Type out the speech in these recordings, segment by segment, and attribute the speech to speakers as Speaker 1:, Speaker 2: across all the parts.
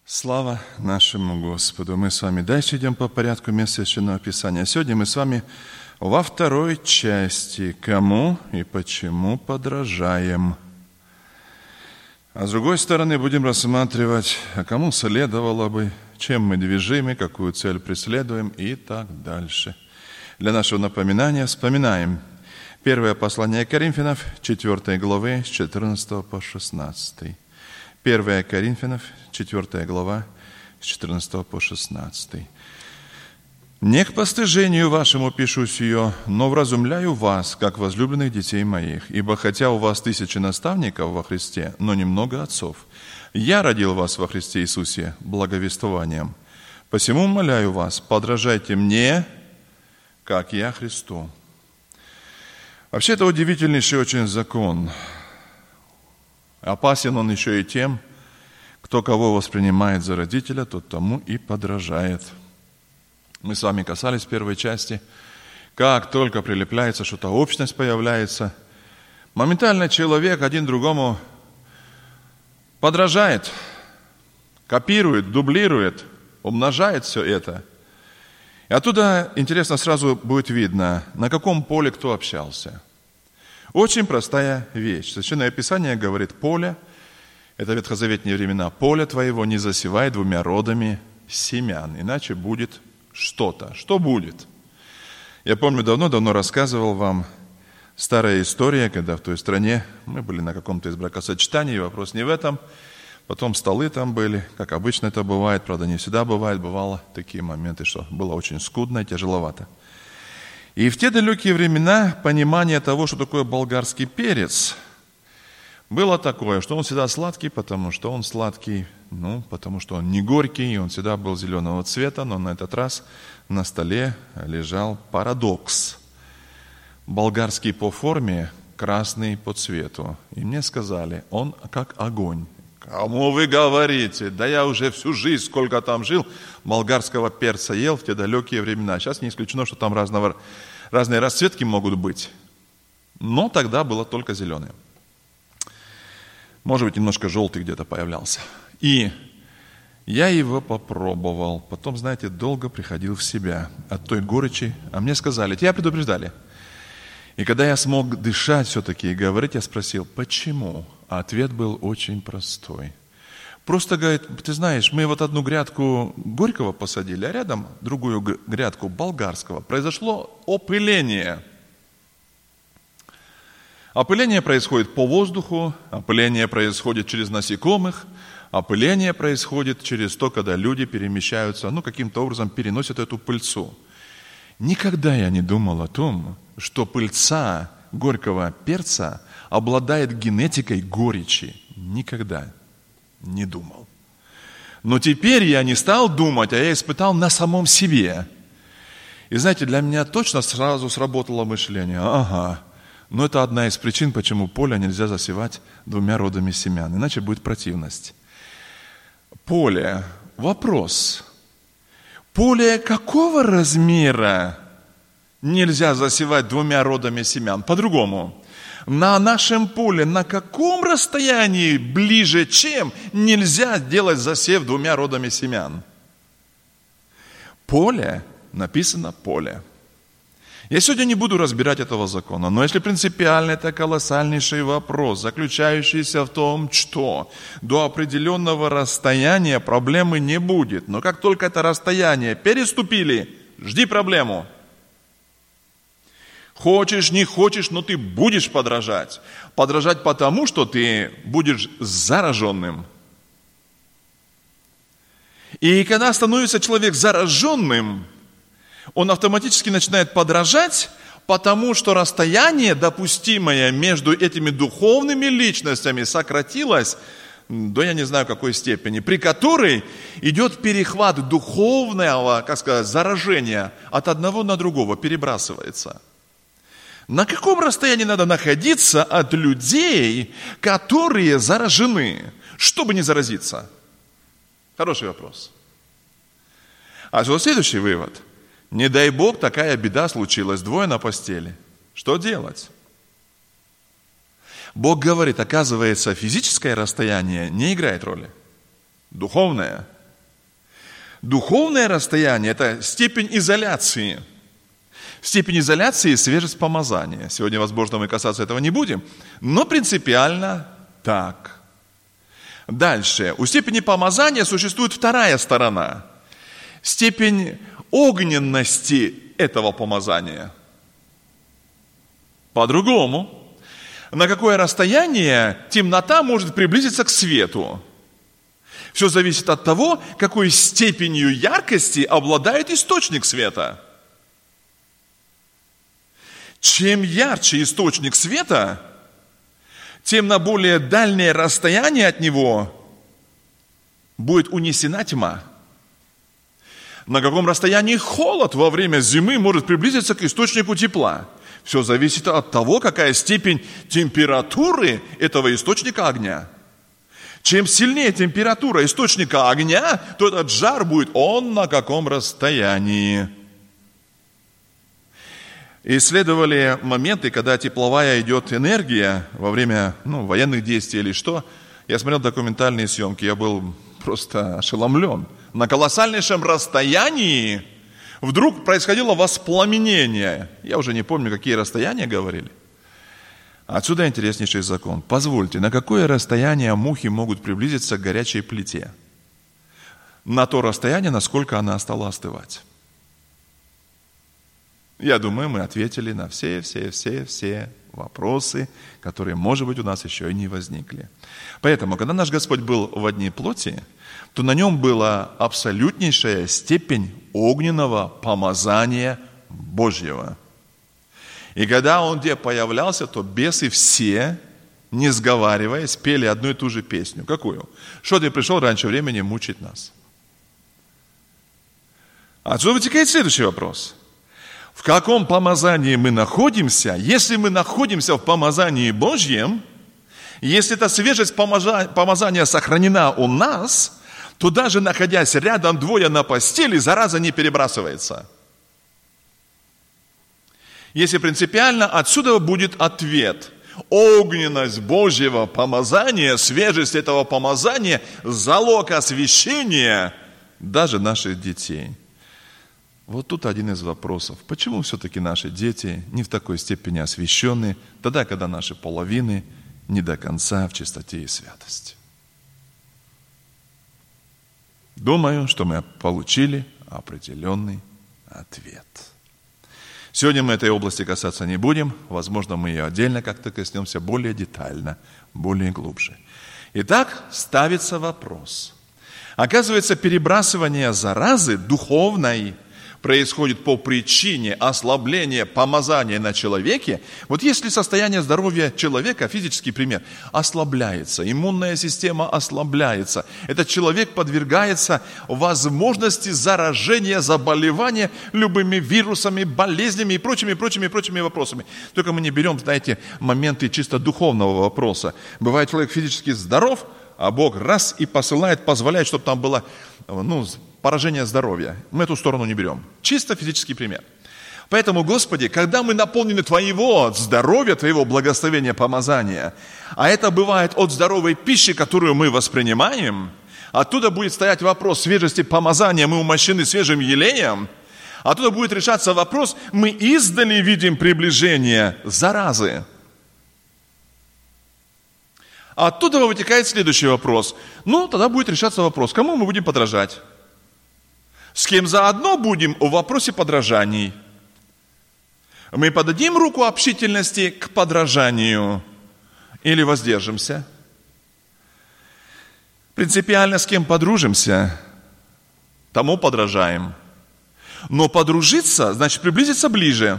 Speaker 1: Слава нашему Господу! Мы с вами дальше идем по порядку мест Священного Писания. Сегодня мы с вами во второй части «Кому и почему подражаем?». А с другой стороны будем рассматривать, а кому следовало бы, чем мы движимы, какую цель преследуем и так дальше. Для нашего напоминания вспоминаем первое послание Коринфянам, 4 главы, с 14 по 16. 1 Коринфянам, 4 глава, с 14 по 16. «Не к постыжению вашему пишу сие, но вразумляю вас, как возлюбленных детей моих. Ибо хотя у вас 1000 наставников во Христе, но немного отцов, я родил вас во Христе Иисусе благовествованием. Посему умоляю вас, подражайте мне, как я Христу». Вообще, это удивительнейший очень закон. Опасен он еще и тем, кто кого воспринимает за родителя, тот тому и подражает. Мы с вами касались первой части. Как только прилепляется что-то, общность появляется, моментально человек один другому подражает, копирует, дублирует, умножает все это. И оттуда, интересно, сразу будет видно, на каком поле кто общался. Очень простая вещь. Священное Писание говорит: поле, это ветхозаветные времена, поле твоего не засевай 2 родами семян, иначе будет что-то. Что будет? Я помню, давно рассказывал вам старая история, когда в той стране мы были на каком-то из бракосочетаний, вопрос не в этом, потом столы там были, как обычно это бывает, правда не всегда бывает, бывало такие моменты, что было очень скудно и тяжеловато. И в те далекие времена понимание того, что такое болгарский перец, было такое, что он всегда сладкий, потому что он сладкий, потому что он не горький, и он всегда был зеленого цвета, но на этот раз на столе лежал парадокс. Болгарский по форме, красный по цвету. И мне сказали, он как огонь. Кому вы говорите? Да я уже всю жизнь, сколько там жил, болгарского перца ел в те далекие времена. Сейчас не исключено, что там разные расцветки могут быть. Но тогда было только зеленый. Может быть, немножко желтый где-то появлялся. И я его попробовал. Потом, знаете, долго приходил в себя от той горечи. А мне сказали, тебя предупреждали. И когда я смог дышать все-таки и говорить, я спросил, почему? А ответ был очень простой. Просто, говорит, ты знаешь, мы вот одну грядку горького посадили, а рядом другую грядку болгарского. Произошло опыление. Опыление происходит по воздуху, опыление происходит через насекомых, опыление происходит через то, когда люди перемещаются, каким-то образом переносят эту пыльцу. Никогда я не думал о том, что пыльца горького перца обладает генетикой горечи. Никогда не думал. Но теперь я не стал думать, а я испытал на самом себе. И знаете, для меня точно сразу сработало мышление. Но это одна из причин, почему поле нельзя засевать 2 родами семян, иначе будет противность. Поле. Вопрос. Поле какого размера нельзя засевать 2 родами семян? По-другому. На нашем поле на каком расстоянии ближе, чем нельзя делать засев 2 родами семян? Поле, написано поле. Я сегодня не буду разбирать этого закона, но если принципиально, это колоссальнейший вопрос, заключающийся в том, что до определенного расстояния проблемы не будет. Но как только это расстояние переступили, жди проблему. Хочешь, не хочешь, но ты будешь подражать. Подражать потому, что ты будешь зараженным. И когда становится человек зараженным, он автоматически начинает подражать, потому что расстояние, допустимое между этими духовными личностями, сократилось до я не знаю какой степени, при которой идет перехват духовного, заражения от одного на другого, перебрасывается. На каком расстоянии надо находиться от людей, которые заражены, чтобы не заразиться? Хороший вопрос. А вот следующий вывод. Не дай Бог, такая беда случилась, 2 на постели. Что делать? Бог говорит, оказывается, физическое расстояние не играет роли. Духовное Духовное расстояние – это степень изоляции. Степень изоляции – свежесть помазания. Сегодня, возможно, мы касаться этого не будем, но принципиально так. Дальше. У степени помазания существует вторая сторона. Степень огненности этого помазания. По-другому. На какое расстояние темнота может приблизиться к свету? Все зависит от того, какой степенью яркости обладает источник света. Чем ярче источник света, тем на более дальнее расстояние от него будет унесена тьма. На каком расстоянии холод во время зимы может приблизиться к источнику тепла? Все зависит от того, какая степень температуры этого источника огня. Чем сильнее температура источника огня, то этот жар будет он на каком расстоянии. Исследовали моменты, когда тепловая идет энергия во время военных действий или что. Я смотрел документальные съемки, я был просто ошеломлен. На колоссальнейшем расстоянии вдруг происходило воспламенение. Я уже не помню, какие расстояния говорили. Отсюда интереснейший закон. Позвольте, на какое расстояние мухи могут приблизиться к горячей плите? На то расстояние, насколько она стала остывать. Я думаю, мы ответили на все вопросы, которые, может быть, у нас еще и не возникли. Поэтому, когда наш Господь был в одни плоти, то на нем была абсолютнейшая степень огненного помазания Божьего. И когда Он где появлялся, то бесы все, не сговариваясь, пели одну и ту же песню. Какую? Что ты пришел раньше времени мучить нас? Отсюда вытекает следующий вопрос. В каком помазании мы находимся? Если мы находимся в помазании Божьем, если эта свежесть помазания сохранена у нас, то даже находясь рядом двое на постели, зараза не перебрасывается. Если принципиально, отсюда будет ответ. Огненность Божьего помазания, свежесть этого помазания, залог освящения даже наших детей. Вот тут один из вопросов. Почему все-таки наши дети не в такой степени освящены, тогда, когда наши половины не до конца в чистоте и святости? Думаю, что мы получили определенный ответ. Сегодня мы этой области касаться не будем. Возможно, мы ее отдельно как-то коснемся более детально, более глубже. Итак, ставится вопрос. Оказывается, перебрасывание заразы духовной происходит по причине ослабления помазания на человеке. Вот если состояние здоровья человека, физический пример, ослабляется, иммунная система ослабляется, этот человек подвергается возможности заражения, заболевания любыми вирусами, болезнями и прочими вопросами. Только мы не берем, знаете, моменты чисто духовного вопроса. Бывает, человек физически здоров, а Бог раз и посылает, позволяет, чтобы там было, поражение здоровья. Мы эту сторону не берем. Чисто физический пример. Поэтому, Господи, когда мы наполнены Твоего здоровья, Твоего благословения, помазания, а это бывает от здоровой пищи, которую мы воспринимаем, оттуда будет стоять вопрос свежести помазания, мы умощены свежим елеем, оттуда будет решаться вопрос, мы издали видим приближение заразы. Оттуда вытекает следующий вопрос. Тогда будет решаться вопрос, кому мы будем подражать? С кем заодно будем в вопросе подражаний? Мы подадим руку общительности к подражанию или воздержимся? Принципиально с кем подружимся, тому подражаем. Но подружиться, значит приблизиться ближе.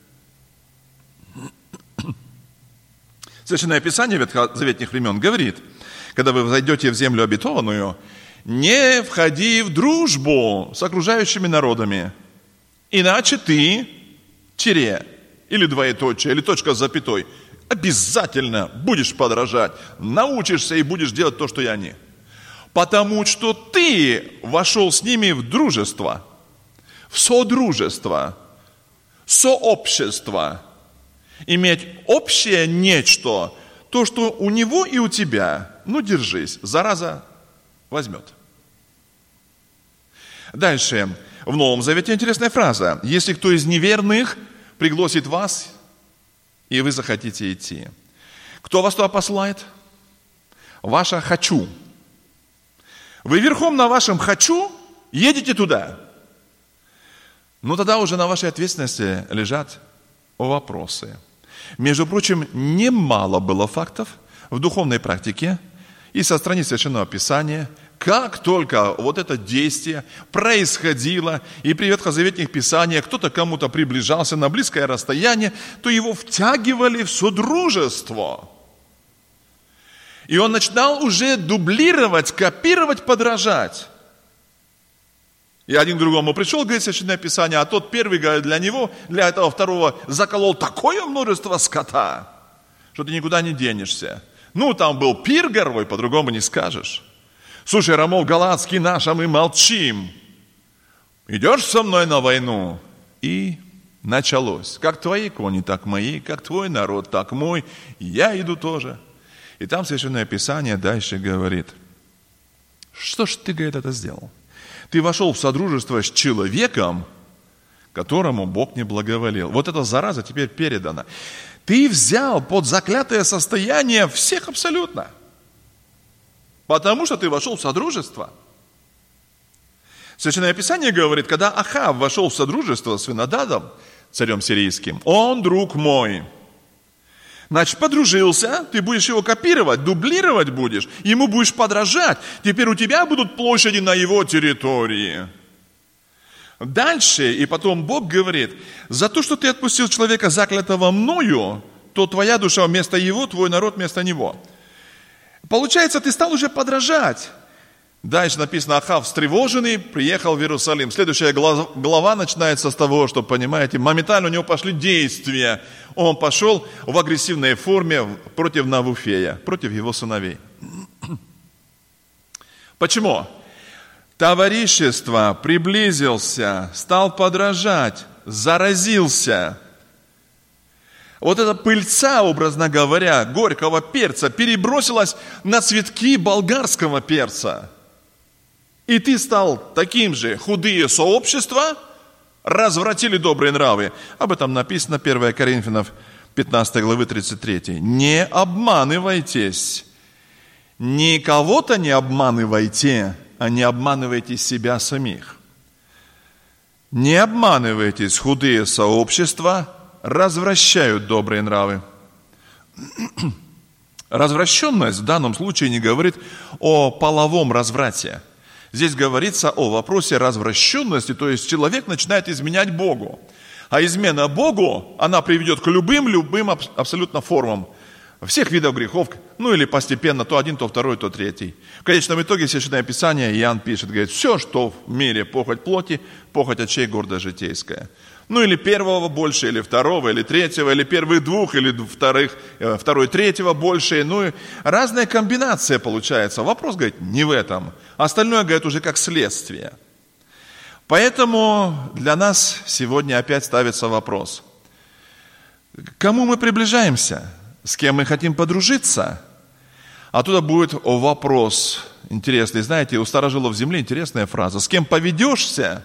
Speaker 1: Священное Писание ветхозаветных времен говорит, когда вы зайдете в землю обетованную, не входи в дружбу с окружающими народами, иначе ты, или двоеточие, или точка с запятой, обязательно будешь подражать, научишься и будешь делать то, что и они. Потому что ты вошел с ними в дружество, в содружество, сообщество. Иметь общее нечто, то, что у него и у тебя, держись, зараза возьмет. Дальше. В Новом Завете интересная фраза. Если кто из неверных пригласит вас, и вы захотите идти. Кто вас туда посылает? Ваше «хочу». Вы верхом на вашем «хочу» едете туда. Но тогда уже на вашей ответственности лежат вопросы. Между прочим, немало было фактов в духовной практике и со страниц Священного Писания, как только вот это действие происходило, и при ветхозаветных писаниях кто-то кому-то приближался на близкое расстояние, то его втягивали в содружество. И он начинал уже дублировать, копировать, подражать. И один к другому пришел, говорит Священное Писание, а тот первый, говорит, для этого второго заколол такое множество скота, что ты никуда не денешься. Ну, там был пир горой, по-другому не скажешь. Слушай, Рамол Галатский наш, а мы молчим. Идешь со мной на войну? И началось. Как твои кони, так мои, как твой народ, так мой. Я иду тоже. И там Священное Писание дальше говорит, что ж ты, говорит, это сделал? Ты вошел в содружество с человеком, которому Бог не благоволил. Вот эта зараза теперь передана. Ты взял под заклятое состояние всех абсолютно. Потому что ты вошел в содружество. Священное Писание говорит, когда Ахав вошел в содружество с Винададом, царем сирийским, он друг мой. Значит, подружился, ты будешь его копировать, дублировать будешь, ему будешь подражать. Теперь у тебя будут площади на его территории. Дальше, и потом Бог говорит, за то, что ты отпустил человека, заклятого мною, то твоя душа вместо его, твой народ вместо него. Получается, ты стал уже подражать. Дальше написано, Ахав встревоженный приехал в Иерусалим. Следующая глава начинается с того, что, понимаете, моментально у него пошли действия. Он пошел в агрессивной форме против Навуфея, против его сыновей. Почему? Товарищество приблизился, стал подражать, заразился. Вот эта пыльца, образно говоря, горького перца перебросилась на цветки болгарского перца. И ты стал таким же. Худые сообщества развратили добрые нравы. Об этом написано 1 Коринфянам 15 главы 33. Не обманывайтесь. Никого-то не обманывайте, а не обманывайте себя самих. Не обманывайтесь, худые сообщества развращают добрые нравы. Развращенность в данном случае не говорит о половом разврате. Здесь говорится о вопросе развращенности, то есть человек начинает изменять Богу. А измена Богу, она приведет к любым абсолютно формам всех видов грехов, ну или постепенно, то один, то второй, то третий. В конечном итоге Священное Писание, Иоанн пишет, говорит, все, что в мире похоть плоти, похоть очей, гордость житейская. Ну или первого больше, или второго, или третьего, или первых двух, или второй, третьего больше. Ну и разная комбинация получается. Вопрос, говорит, не в этом. Остальное, говорит, уже как следствие. Поэтому для нас сегодня опять ставится вопрос. К кому мы приближаемся? С кем мы хотим подружиться? Оттуда будет вопрос интересный. Знаете, у старожилов земли интересная фраза. С кем поведешься,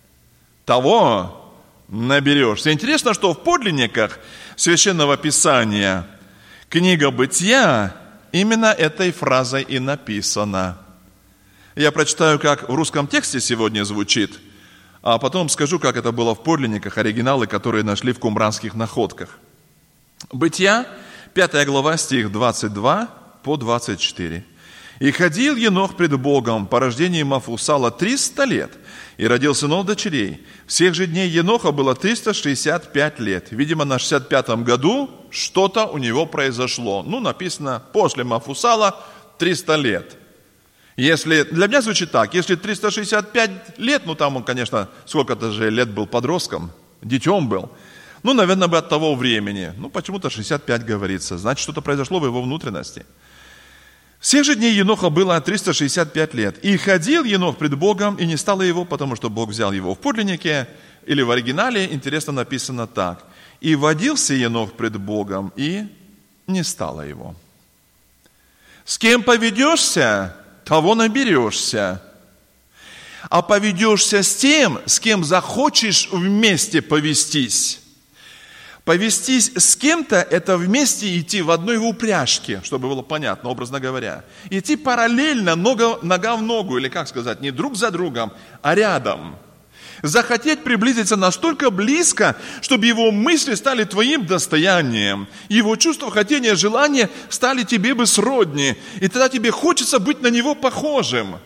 Speaker 1: того наберешься. Интересно, что в подлинниках Священного Писания книга Бытия именно этой фразой и написана. Я прочитаю, как в русском тексте сегодня звучит, а потом скажу, как это было в подлинниках, оригиналы, которые нашли в кумранских находках. Бытия, 5 глава, стих 22 по 24. «И ходил Енох пред Богом по рождении Мафусала 300 лет, и родил сынов дочерей. Всех же дней Еноха было 365 лет». Видимо, на 65-м году что-то у него произошло. Ну, написано, после Мафусала 300 лет. Если, для меня звучит так, если 365 лет, ну там он, конечно, сколько-то же лет был подростком, детем был, ну, наверное, бы от того времени. Ну, почему-то 65 говорится, значит, что-то произошло в его внутренности. Всех же дней Еноха было 365 лет. «И ходил Енох пред Богом, и не стало его, потому что Бог взял его». В подлиннике или в оригинале, интересно, написано так. «И водился Енох пред Богом, и не стало его». С кем поведешься, того наберешься. а поведешься с тем, с кем захочешь вместе повестись. Повестись с кем-то – это вместе идти в одной упряжке, чтобы было понятно, образно говоря. Идти параллельно, нога в ногу, или как сказать, не друг за другом, а рядом. Захотеть приблизиться настолько близко, чтобы его мысли стали твоим достоянием. Его чувства, хотения, желания стали тебе бы сродни. И тогда тебе хочется быть на него похожим.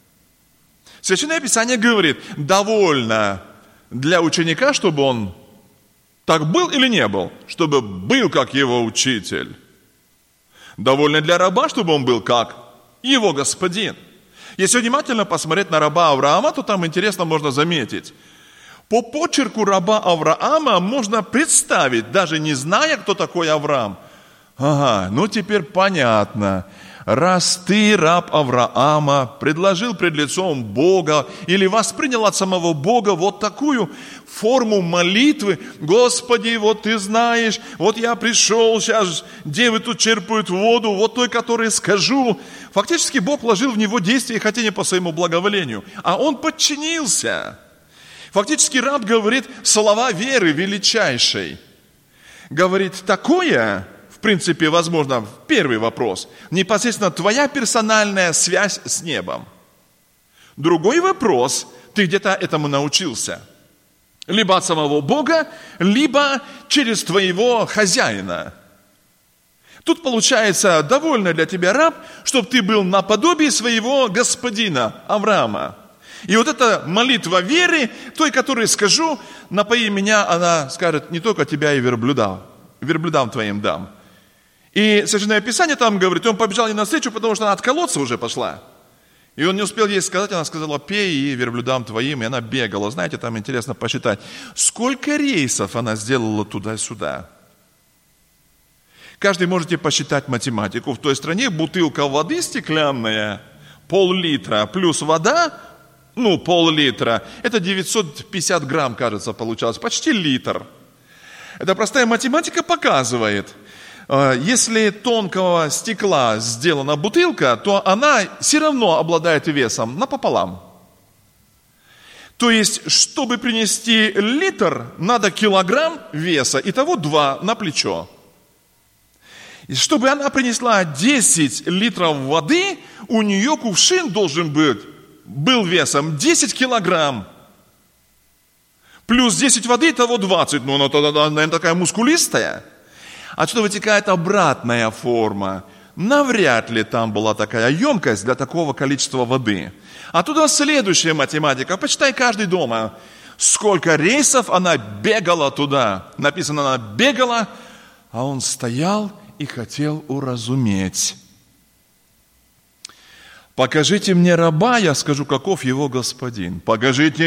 Speaker 1: Священное Писание говорит, довольно для ученика, чтобы он так был или не был, чтобы был как его учитель. Довольно для раба, чтобы он был как его господин. Если внимательно посмотреть на раба Авраама, то там интересно можно заметить. По почерку раба Авраама можно представить, даже не зная, кто такой Авраам. Ага, ну теперь понятно. Раз ты, раб Авраама, предложил пред лицом Бога или воспринял от самого Бога вот такую форму молитвы, Господи, вот ты знаешь, вот я пришел, сейчас девы тут черпают воду, вот той, которой скажу. Фактически Бог вложил в него действия и хотения по своему благоволению, а он подчинился. Фактически раб говорит слова веры величайшей. Говорит такое... В принципе, возможно, первый вопрос. Непосредственно твоя персональная связь с небом. Другой вопрос. Ты где-то этому научился. Либо от самого Бога, либо через твоего хозяина. Тут получается, довольно для тебя, раб, чтобы ты был наподобие своего господина Авраама. И вот эта молитва веры, той, которой скажу, напои меня, она скажет, не только тебя и верблюдам твоим дам. И Священное Писание там говорит, он побежал ей навстречу, потому что она от колодца уже пошла. И он не успел ей сказать, она сказала, пей и верблюдам твоим, и она бегала. Знаете, там интересно посчитать, сколько рейсов она сделала туда-сюда. Каждый можете посчитать математику. В той стране бутылка воды стеклянная, пол-литра, плюс вода, пол-литра, это 950 грамм, кажется, получалось, почти литр. Эта простая математика показывает, если тонкого стекла сделана бутылка, то она все равно обладает весом напополам. То есть, чтобы принести литр, надо килограмм веса, итого 2 на плечо. И чтобы она принесла 10 литров воды, у нее кувшин был весом 10 килограмм. Плюс 10 воды, итого 20. Она тогда, наверное, такая мускулистая. Отсюда вытекает обратная форма. Навряд ли там была такая емкость для такого количества воды. Оттуда следующая математика. Почитай каждый дома. Сколько рейсов она бегала туда. Написано, она бегала, а он стоял и хотел уразуметь. Покажите мне раба, я скажу, каков его господин. Покажите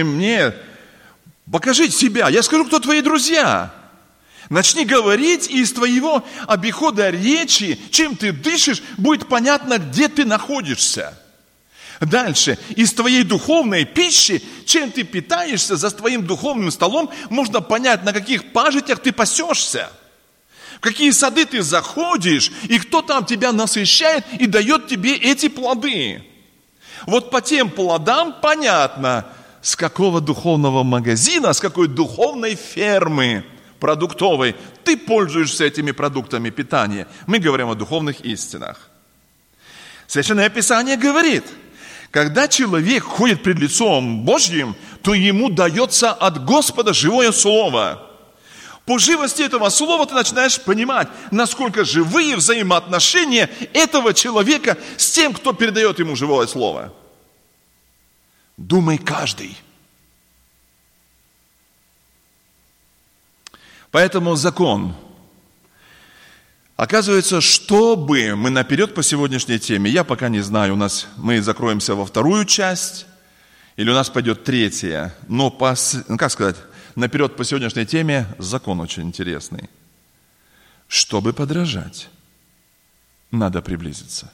Speaker 1: себя, я скажу, кто твои друзья. Начни говорить, и из твоего обихода речи, чем ты дышишь, будет понятно, где ты находишься. Дальше, из твоей духовной пищи, чем ты питаешься за твоим духовным столом, можно понять, на каких пажитях ты пасешься, в какие сады ты заходишь, и кто там тебя насыщает и дает тебе эти плоды. Вот по тем плодам понятно, с какого духовного магазина, с какой духовной фермы продуктовой ты пользуешься этими продуктами питания. Мы говорим о духовных истинах. Священное Писание говорит, когда человек ходит пред лицом Божьим, то ему дается от Господа живое слово. По живости этого слова ты начинаешь понимать, насколько живые взаимоотношения этого человека с тем, кто передает ему живое слово. Думай каждый. Поэтому закон. Оказывается, чтобы мы наперед по сегодняшней теме, я пока не знаю, мы закроемся во вторую часть, или у нас пойдет третья, но наперед по сегодняшней теме закон очень интересный. Чтобы подражать, надо приблизиться.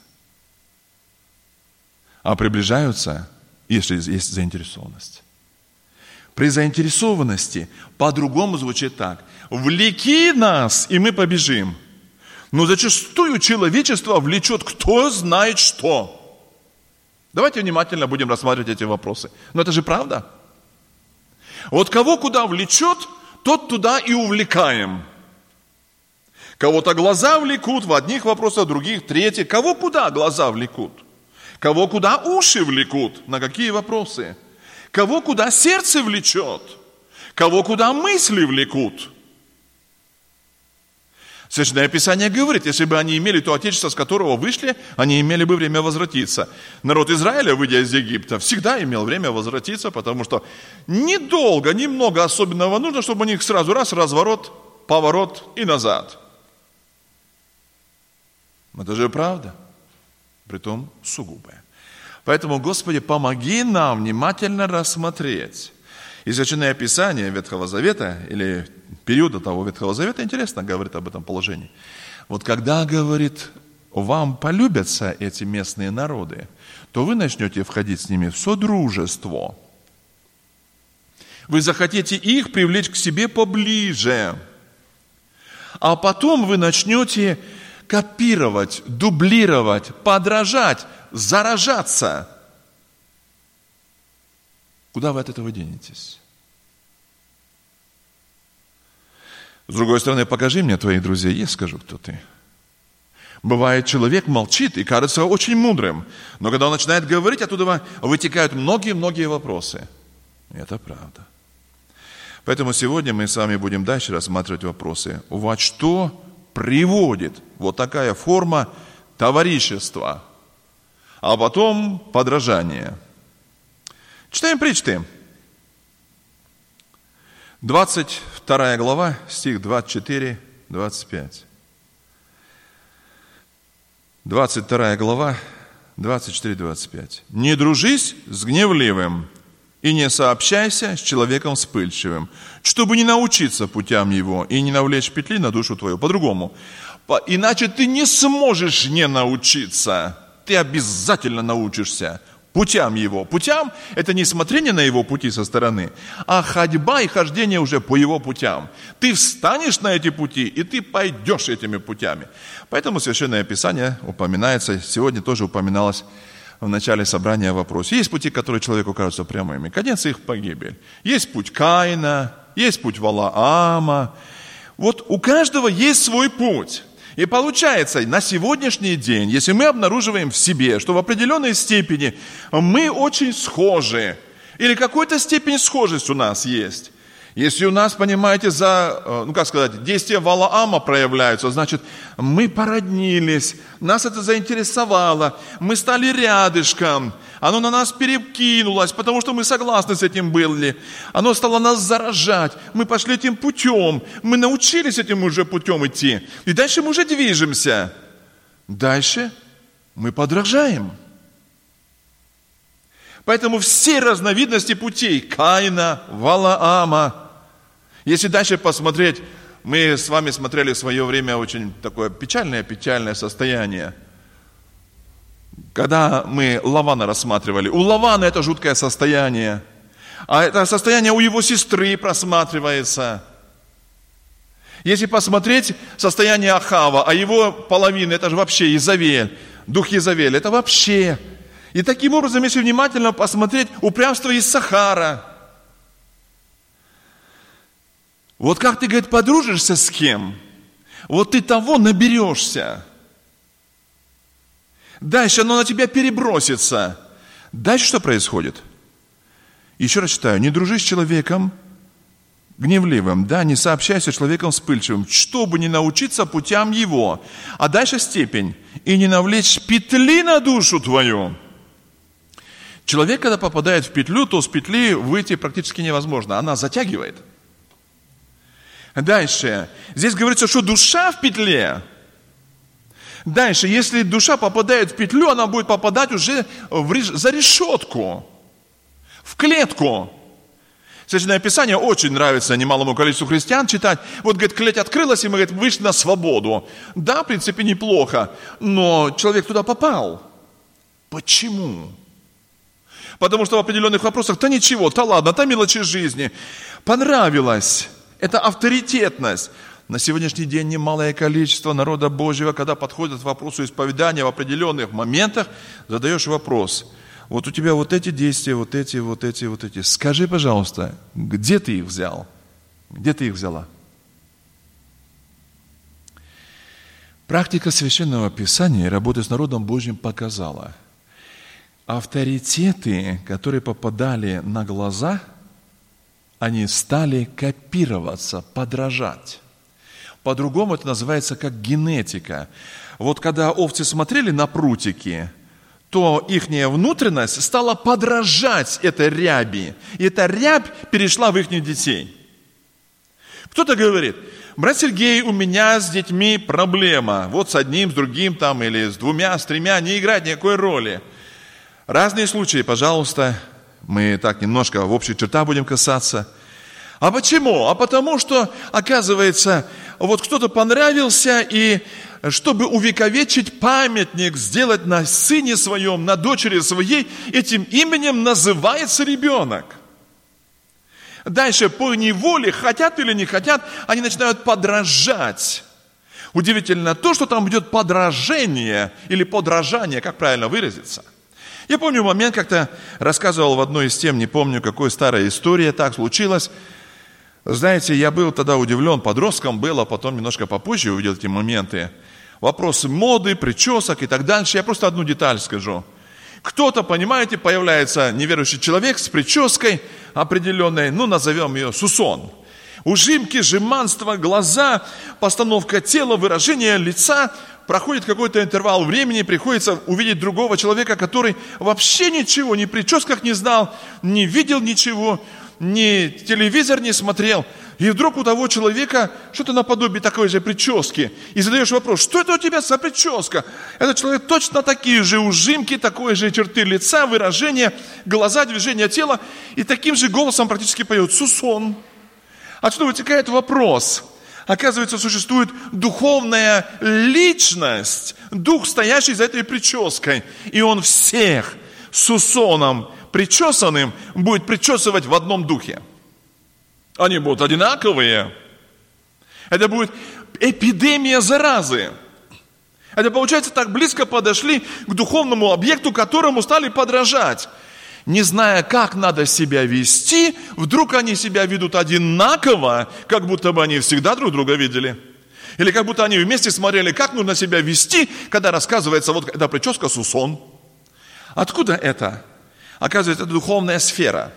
Speaker 1: А приближаются, если есть заинтересованность. При заинтересованности по-другому звучит так. Влеки нас, и мы побежим. Но зачастую человечество влечет кто знает что. Давайте внимательно будем рассматривать эти вопросы. Но это же правда. Вот кого куда влечет, тот туда и увлекаем. Кого-то глаза влекут в одних вопросах, в других, третьих. Кого куда глаза влекут? Кого куда уши влекут? На какие вопросы? Кого куда сердце влечет? Кого куда мысли влекут? Священное Писание говорит, если бы они имели то отечество, с которого вышли, они имели бы время возвратиться. Народ Израиля, выйдя из Египта, всегда имел время возвратиться, потому что недолго, немного особенного нужно, чтобы у них сразу раз, разворот, поворот и назад. Это же правда, притом сугубая. Поэтому, Господи, помоги нам внимательно рассмотреть. И Священное Писание Ветхого Завета, или периода того Ветхого Завета, интересно говорит об этом положении. Вот когда, говорит, вам полюбятся эти местные народы, то вы начнете входить с ними в содружество. Вы захотите их привлечь к себе поближе. А потом вы начнете копировать, дублировать, подражать, заражаться. Куда вы от этого денетесь? С другой стороны, покажи мне твоих друзей, я скажу, кто ты. Бывает, человек молчит и кажется очень мудрым, но когда он начинает говорить, оттуда вытекают многие-многие вопросы. И это правда. Поэтому сегодня мы с вами будем дальше рассматривать вопросы. Во что приводит вот такая форма товарищества, а потом подражания. Читаем притчи. 22 глава, стих 24-25. 22 глава, 24-25. «Не дружись с гневливым, и не сообщайся с человеком вспыльчивым, чтобы не научиться путям его и не навлечь петли на душу твою». По-другому. Иначе ты не сможешь не научиться. Ты обязательно научишься путям его. Путям – это не смотрение на его пути со стороны, а ходьба и хождение уже по его путям. Ты встанешь на эти пути, и ты пойдешь этими путями. Поэтому Священное Писание упоминается, сегодня тоже упоминалось в начале собрания вопрос. Есть пути, которые человеку кажутся прямыми. Конец их погибель. Есть путь Каина, есть путь Валаама. Вот у каждого есть свой путь. И получается, на сегодняшний день, если мы обнаруживаем в себе, что в определенной степени мы очень схожи, или какой-то степень схожесть у нас есть, если у нас, понимаете, действия Валаама проявляются, значит, мы породнились, нас это заинтересовало, мы стали рядышком, оно на нас перекинулось, потому что мы согласны с этим были, оно стало нас заражать, мы пошли этим путем, мы научились этим уже путем идти, и дальше мы уже движемся, дальше мы подражаем. Поэтому все разновидности путей Каина, Валаама. Если дальше посмотреть, мы с вами смотрели в свое время очень такое печальное состояние. Когда мы Лавана рассматривали. У Лавана это жуткое состояние. А это состояние у его сестры просматривается. Если посмотреть состояние Ахава, а его половина, это же вообще Изавель, дух Изавель, это вообще... И таким образом, если внимательно посмотреть, упрямство Иссахара. Вот как ты, говорит, подружишься с кем, вот ты того наберешься. Дальше оно на тебя перебросится. Дальше что происходит? Еще раз читаю. «Не дружи с человеком гневливым, не сообщайся с человеком вспыльчивым, чтобы не научиться путям его». А дальше степень. «И не навлечь петли на душу твою». Человек, когда попадает в петлю, то с петли выйти практически невозможно. Она затягивает. Дальше. Здесь говорится, что душа в петле. Дальше. Если душа попадает в петлю, она будет попадать уже за решетку. В клетку. Священное Писание очень нравится немалому количеству христиан читать. Вот, говорит, клеть открылась, и мы, говорит, вышли на свободу. Да, в принципе, неплохо. Но человек туда попал. Почему? Потому что в определенных вопросах, ничего, ладно, мелочи жизни. Понравилось. Это авторитетность. На сегодняшний день немалое количество народа Божьего, когда подходят к вопросу исповедания в определенных моментах, задаешь вопрос. вот у тебя вот эти действия, вот эти. Скажи, пожалуйста, где ты их взял? Где ты их взяла? Практика Священного Писания и работы с народом Божьим показала, авторитеты, которые попадали на глаза, они стали копироваться, подражать. По-другому это называется как генетика. Вот когда овцы смотрели на прутики, то их внутренность стала подражать этой ряби. И эта рябь перешла в их детей. Кто-то говорит: брат Сергей, у меня с детьми проблема. Вот с одним, с другим там, или с двумя, с тремя, не играет никакой роли. Разные случаи, пожалуйста, мы так немножко в общих чертах будем касаться. А почему? А потому что, оказывается, вот кто-то понравился, и чтобы увековечить памятник, сделать на сыне своем, на дочери своей, этим именем называется ребенок. Дальше по неволе, хотят или не хотят, они начинают подражать. Удивительно то, что там идет подражение или подражание, как правильно выразиться. Я помню момент, как-то рассказывал в одной из тем, не помню, какой старая история, так случилось. Знаете, я был тогда удивлен, подростком был, а потом немножко попозже увидел эти моменты. Вопросы моды, причесок и так дальше. Я просто одну деталь скажу. Кто-то, понимаете, появляется неверующий человек с прической определенной, назовем ее Сусон. Ужимки, жеманство, глаза, постановка тела, выражение лица. Проходит какой-то интервал времени, приходится увидеть другого человека, который вообще ничего, ни в прическах не знал, не видел ничего, ни телевизор не смотрел. И вдруг у того человека что-то наподобие такой же прически. И задаешь вопрос: что это у тебя за прическа? Этот человек точно такие же ужимки, такой же черты лица, выражения, глаза, движения тела. И таким же голосом практически поет: Сусон. Отсюда вытекает вопрос. Оказывается, существует духовная личность, дух, стоящий за этой прической. И он всех Сусоном причесанным будет причесывать в одном духе. Они будут одинаковые. Это будет эпидемия заразы. Это, получается, так близко подошли к духовному объекту, которому стали подражать. Не зная, как надо себя вести, вдруг они себя ведут одинаково, как будто бы они всегда друг друга видели. Или как будто они вместе смотрели, как нужно себя вести, когда рассказывается, вот эта прическа Сусон. Откуда это? Оказывается, это духовная сфера.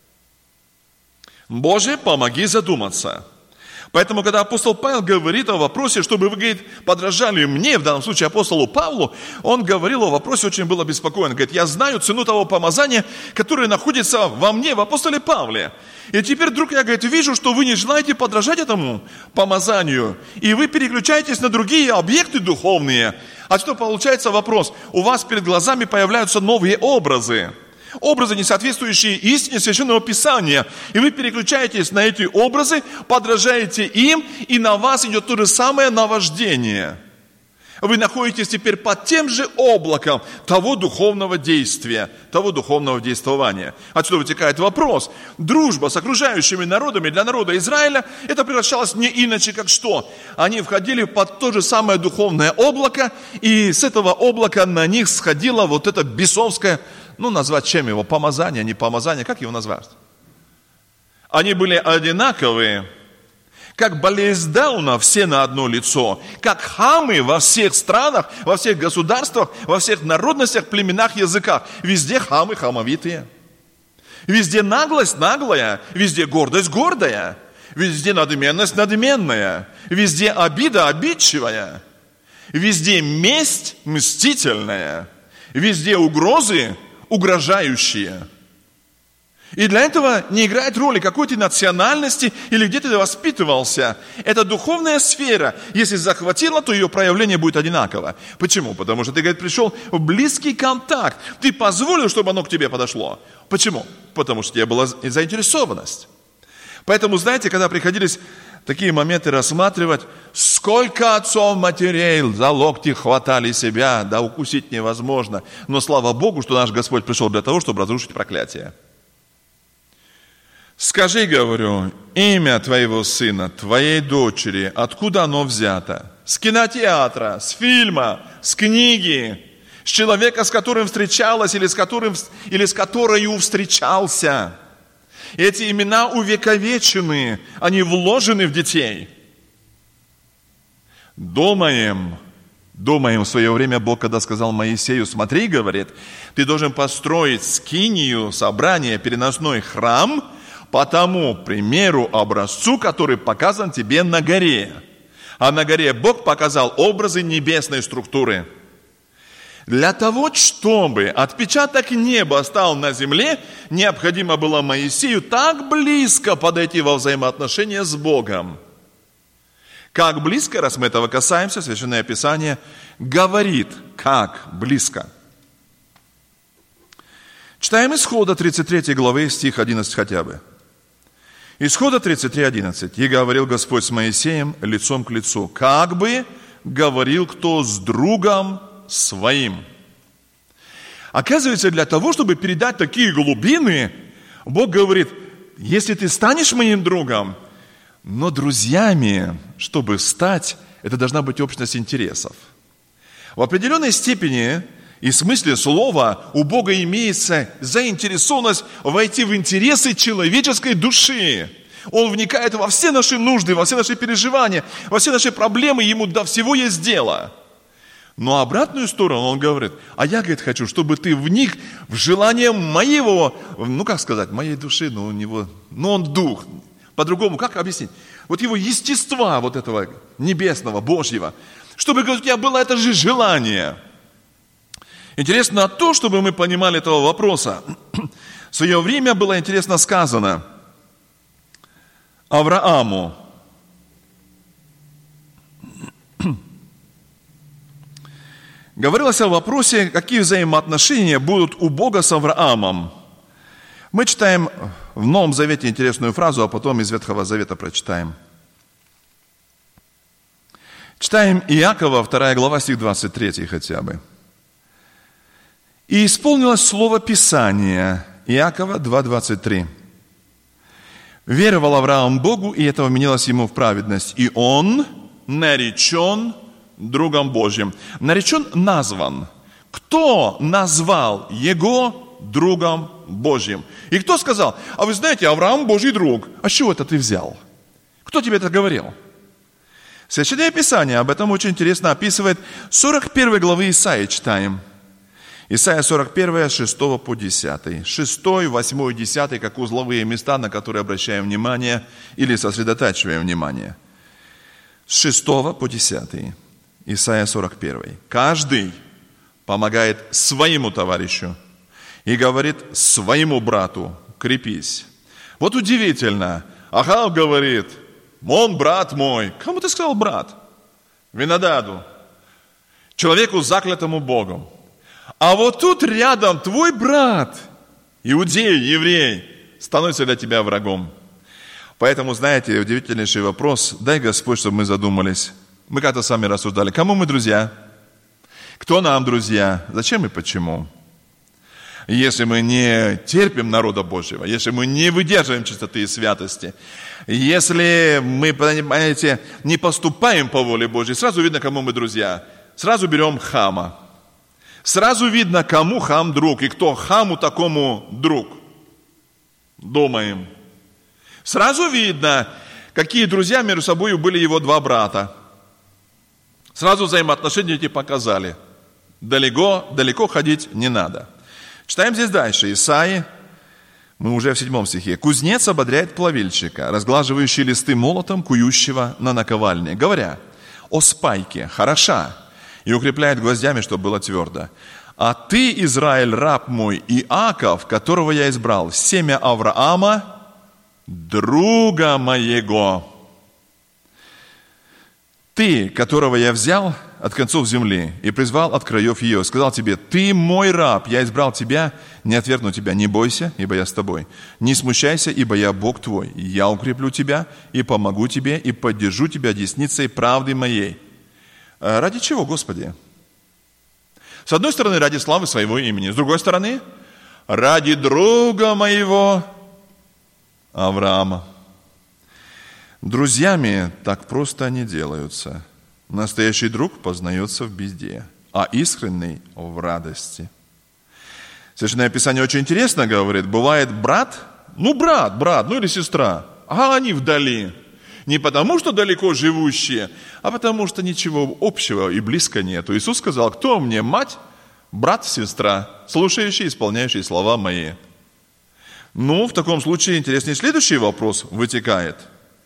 Speaker 1: Боже, помоги задуматься. Поэтому, когда апостол Павел говорит о вопросе, чтобы вы, говорит, подражали мне, в данном случае апостолу Павлу, он говорил о вопросе, очень был обеспокоен. Говорит: я знаю цену того помазания, которое находится во мне, в апостоле Павле. И теперь вдруг я, говорит, вижу, что вы не желаете подражать этому помазанию, и вы переключаетесь на другие объекты духовные. А что получается вопрос? У вас перед глазами появляются новые образы. Образы, не соответствующие истине Священного Писания. И вы переключаетесь на эти образы, подражаете им, и на вас идет то же самое наваждение. Вы находитесь теперь под тем же облаком того духовного действия, того духовного действования. Отсюда вытекает вопрос. Дружба с окружающими народами для народа Израиля, это превращалось не иначе как что? Они входили под то же самое духовное облако, и с этого облака на них сходило вот это бесовское, назвать чем его, помазание, не помазание, как его назвать? Они были одинаковые, как болезнь Дауна, все на одно лицо, как хамы во всех странах, во всех государствах, во всех народностях, племенах, языках. Везде хамы хамовитые. Везде наглость наглая, везде гордость гордая, везде надменность надменная, везде обида обидчивая, везде месть мстительная, везде угрозы угрожающие. И для этого не играет роли какой ты национальности или где ты воспитывался. Это духовная сфера. Если захватила, то ее проявление будет одинаково. Почему? Потому что ты, говорит, пришел в близкий контакт. Ты позволил, чтобы оно к тебе подошло. Почему? Потому что у тебя была заинтересованность. Поэтому, знаете, когда приходились такие моменты рассматривать, сколько отцов матерей за локти хватали себя, да укусить невозможно. Но слава Богу, что наш Господь пришел для того, чтобы разрушить проклятие. Скажи, говорю, имя твоего сына, твоей дочери, откуда оно взято? С кинотеатра, с фильма, с книги. с человека, с которым встречалась или с которой встречался. Эти имена увековечены, они вложены в детей. Думаем, в свое время Бог, когда сказал Моисею, смотри, говорит, ты должен построить скинию, собрание, переносной храм по тому примеру, образцу, который показан тебе на горе. А на горе Бог показал образы небесной структуры. Для того, чтобы отпечаток неба стал на земле, необходимо было Моисею так близко подойти во взаимоотношения с Богом. Как близко, раз мы этого касаемся, Священное Писание говорит, как близко. Читаем Исхода 33 главы, стих 11 хотя бы. Исхода 33:11. «И говорил Господь с Моисеем лицом к лицу, как бы говорил кто с другом своим». Оказывается, для того, чтобы передать такие глубины, Бог говорит, если ты станешь моим другом, но друзьями, чтобы стать, это должна быть общность интересов. В определенной степени и смысле слова у Бога имеется заинтересованность войти в интересы человеческой души. Он вникает во все наши нужды, во все наши переживания, во все наши проблемы, ему до всего есть дело. Но обратную сторону он говорит, а я, говорит, хочу, чтобы ты вник в желание моего, моей души, у него, он дух. По-другому, как объяснить? Вот его естества, вот этого небесного, Божьего, чтобы у тебя было это же желание. Интересно то, чтобы мы понимали этого вопроса. В свое время было интересно сказано Аврааму. Говорилось о вопросе, какие взаимоотношения будут у Бога с Авраамом. Мы читаем в Новом Завете интересную фразу, а потом из Ветхого Завета прочитаем. Читаем Иакова, 2 глава, стих 23 хотя бы. «И исполнилось слово Писания». Иакова 2:23. «Веровал Авраам Богу, и это вменилось ему в праведность, и он наречен другом Божьим». Наречен, назван. Кто назвал его другом Божьим? И кто сказал, а вы знаете, Авраам Божий друг. А с чего это ты взял? Кто тебе это говорил? Священное Писание об этом очень интересно описывает. 41 главы Исаии читаем. Исайя 41, 6 по 10. 6, 8, 10, как узловые места, на которые обращаем внимание или сосредотачиваем внимание. С 6 по 10. Исайя 41. «Каждый помогает своему товарищу и говорит своему брату, крепись». Вот удивительно. Ахав говорит, он брат мой. Кому ты сказал брат? Винодаду. Человеку, заклятому Богом. А вот тут рядом твой брат, иудей, еврей, становится для тебя врагом. Поэтому, знаете, удивительнейший вопрос. Дай Господь, чтобы мы задумались. Мы как-то сами рассуждали. Кому мы друзья? Кто нам друзья? Зачем и почему? Если мы не терпим народа Божьего, если мы не выдерживаем чистоты и святости, если мы, понимаете, не поступаем по воле Божьей, сразу видно, кому мы друзья. Сразу берем Хама. Сразу видно, кому Хам друг и кто Хаму такому друг. Думаем. Сразу видно, какие друзья между собой были его два брата. Сразу взаимоотношения эти показали. Далеко ходить не надо. Читаем здесь дальше. Исаии, мы уже в 7 стихе. «Кузнец ободряет плавильщика, разглаживающий листы молотом, кующего на наковальне, говоря, о спайке хороша, и укрепляет гвоздями, чтобы было твердо. А ты, Израиль, раб мой, Иаков, которого я избрал, семя Авраама, друга моего. Ты, которого я взял от концов земли и призвал от краев ее, сказал тебе, ты мой раб, я избрал тебя, не отвергну тебя, не бойся, ибо я с тобой. Не смущайся, ибо я Бог твой. Я укреплю тебя и помогу тебе, и поддержу тебя десницей правды моей». Ради чего, Господи? С одной стороны, ради славы своего имени. С другой стороны, ради друга моего Авраама. Друзьями так просто не делаются. Настоящий друг познается в безде. а искренний в радости. Священное Писание очень интересно говорит. Бывает брат, ну или сестра, а они вдали. Не потому, что далеко живущие, а потому, что ничего общего и близко нету. Иисус сказал: кто мне мать, брат, сестра, слушающие, исполняющие слова мои? Ну, в таком случае интереснее следующий вопрос вытекает.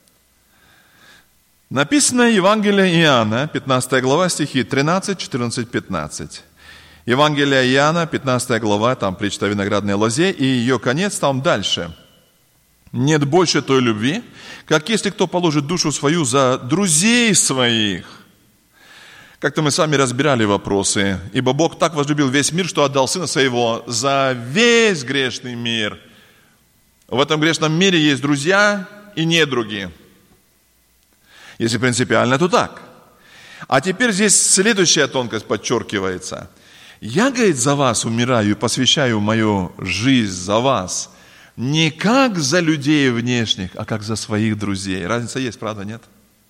Speaker 1: Написано Евангелие Иоанна, 15 глава, стихи 13, 14, 15. Евангелие Иоанна, 15 глава, там притча о виноградной лозе, и ее конец там дальше. Нет больше той любви, как если кто положит душу свою за друзей своих. Как-то мы с вами разбирали вопросы. Ибо Бог так возлюбил весь мир, что отдал Сына Своего за весь грешный мир. В этом грешном мире есть друзья и недруги. Если принципиально, то так. А теперь здесь следующая тонкость подчеркивается. Я, говорит, за вас умираю и посвящаю мою жизнь за вас. Не как за людей внешних, а как за своих друзей. Разница есть, правда, нет?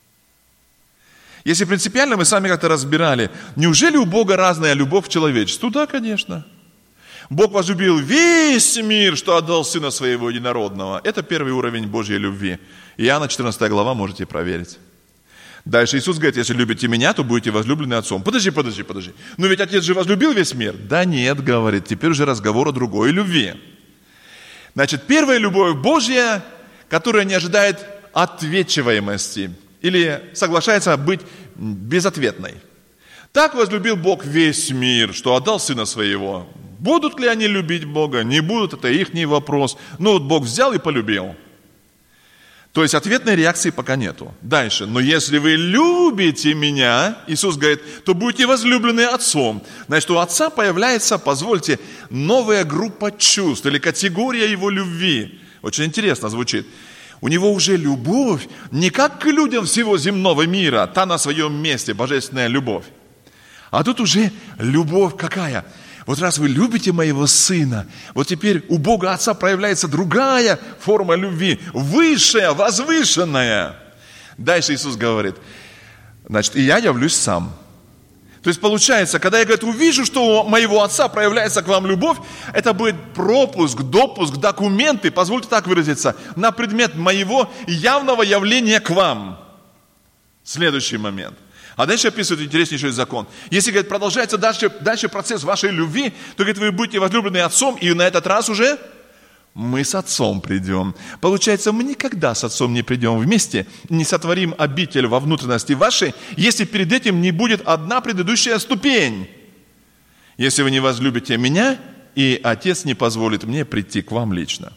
Speaker 1: Если принципиально, мы сами как-то разбирали, неужели у Бога разная любовь к человечеству? Да, конечно. Бог возлюбил весь мир, что отдал Сына Своего Единородного. Это первый уровень Божьей любви. Иоанна 14 глава, можете проверить. Дальше Иисус говорит: если любите меня, то будете возлюблены Отцом. Подожди. Но ведь Отец же возлюбил весь мир. Да нет, говорит, теперь уже разговор о другой любви. Значит, первая любовь Божья, которая не ожидает ответчиваемости или соглашается быть безответной. Так возлюбил Бог весь мир, что отдал Сына Своего. Будут ли они любить Бога? Не будут, это их вопрос. Но вот Бог взял и полюбил. То есть ответной реакции пока нету. Дальше. Но если вы любите меня, Иисус говорит, то будете возлюблены Отцом. Значит, у Отца появляется, позвольте, новая группа чувств или категория Его любви. Очень интересно звучит. У Него уже любовь не как к людям всего земного мира, та на своем месте, божественная любовь. А тут уже любовь какая? Вот раз вы любите моего Сына, вот теперь у Бога Отца проявляется другая форма любви, высшая, возвышенная. Дальше Иисус говорит, значит, и я явлюсь сам. То есть получается, когда я, говорит, увижу, что у моего Отца проявляется к вам любовь, это будет пропуск, допуск, документы, позвольте так выразиться, на предмет моего явного явления к вам. Следующий момент. А дальше описывает интереснейший закон. Если, говорит, продолжается дальше процесс вашей любви, то, говорит, вы будете возлюблены Отцом, и на этот раз уже мы с Отцом придем. Получается, мы никогда с Отцом не придем вместе, не сотворим обитель во внутренности вашей, если перед этим не будет одна предыдущая ступень. Если вы не возлюбите меня, и Отец не позволит мне прийти к вам лично.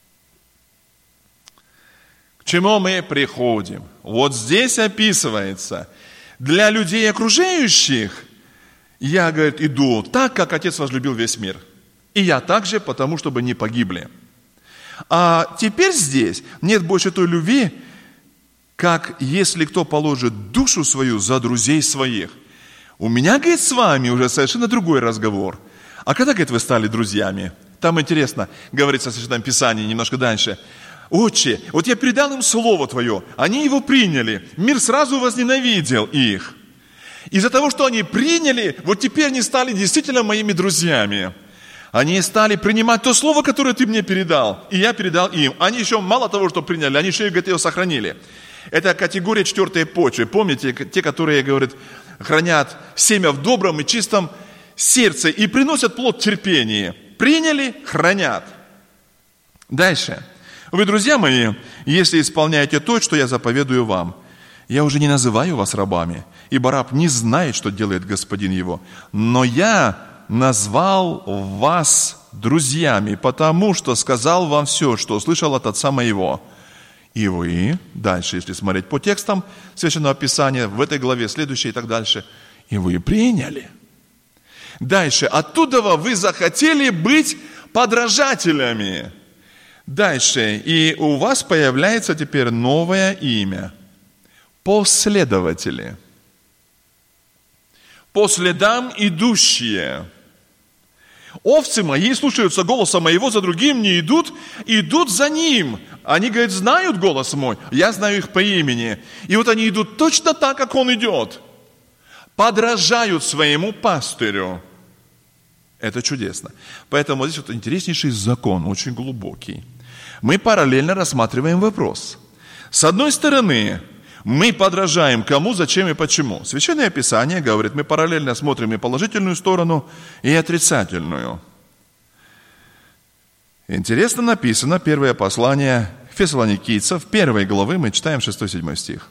Speaker 1: К чему мы приходим? Вот здесь описывается. Для людей окружающих я, говорит, иду так, как Отец возлюбил весь мир. И я также, потому чтобы не погибли. А теперь здесь нет больше той любви, как если кто положит душу свою за друзей своих. У меня, говорит, с вами уже совершенно другой разговор. А когда, говорит, вы стали друзьями? Там интересно, говорится в Священном Писании немножко дальше. Отче, вот я передал им Слово Твое, они его приняли, мир сразу возненавидел их. Из-за того, что они приняли, вот теперь они стали действительно моими друзьями. Они стали принимать то Слово, которое Ты мне передал, и я передал им. Они еще мало того, что приняли, они еще и, говорит, его сохранили. Это категория 4 почвы. Помните, те, которые, говорят, хранят семя в добром и чистом сердце и приносят плод терпения. Приняли, хранят. Дальше. Вы, друзья мои, если исполняете то, что я заповедую вам, я уже не называю вас рабами, ибо раб не знает, что делает господин его, но я назвал вас друзьями, потому что сказал вам все, что услышал от Отца моего. И вы, дальше, если смотреть по текстам Священного Писания, в этой главе, следующей и так дальше, и вы приняли. Дальше, оттуда вы захотели быть подражателями. Дальше, и у вас появляется теперь новое имя. Последователи. По следам идущие. Овцы мои слушаются голоса моего, за другим не идут, идут за ним. Они, говорят, знают голос мой, я знаю их по имени. И вот они идут точно так, как он идет. подражают своему пастырю. Это чудесно. Поэтому здесь вот интереснейший закон, очень глубокий. Мы параллельно рассматриваем вопрос. С одной стороны, мы подражаем кому, зачем и почему. Священное Писание говорит, мы параллельно смотрим и положительную сторону, и отрицательную. Интересно написано, первое послание Фессалоникийцев, 1 главы, мы читаем 6-7 стих.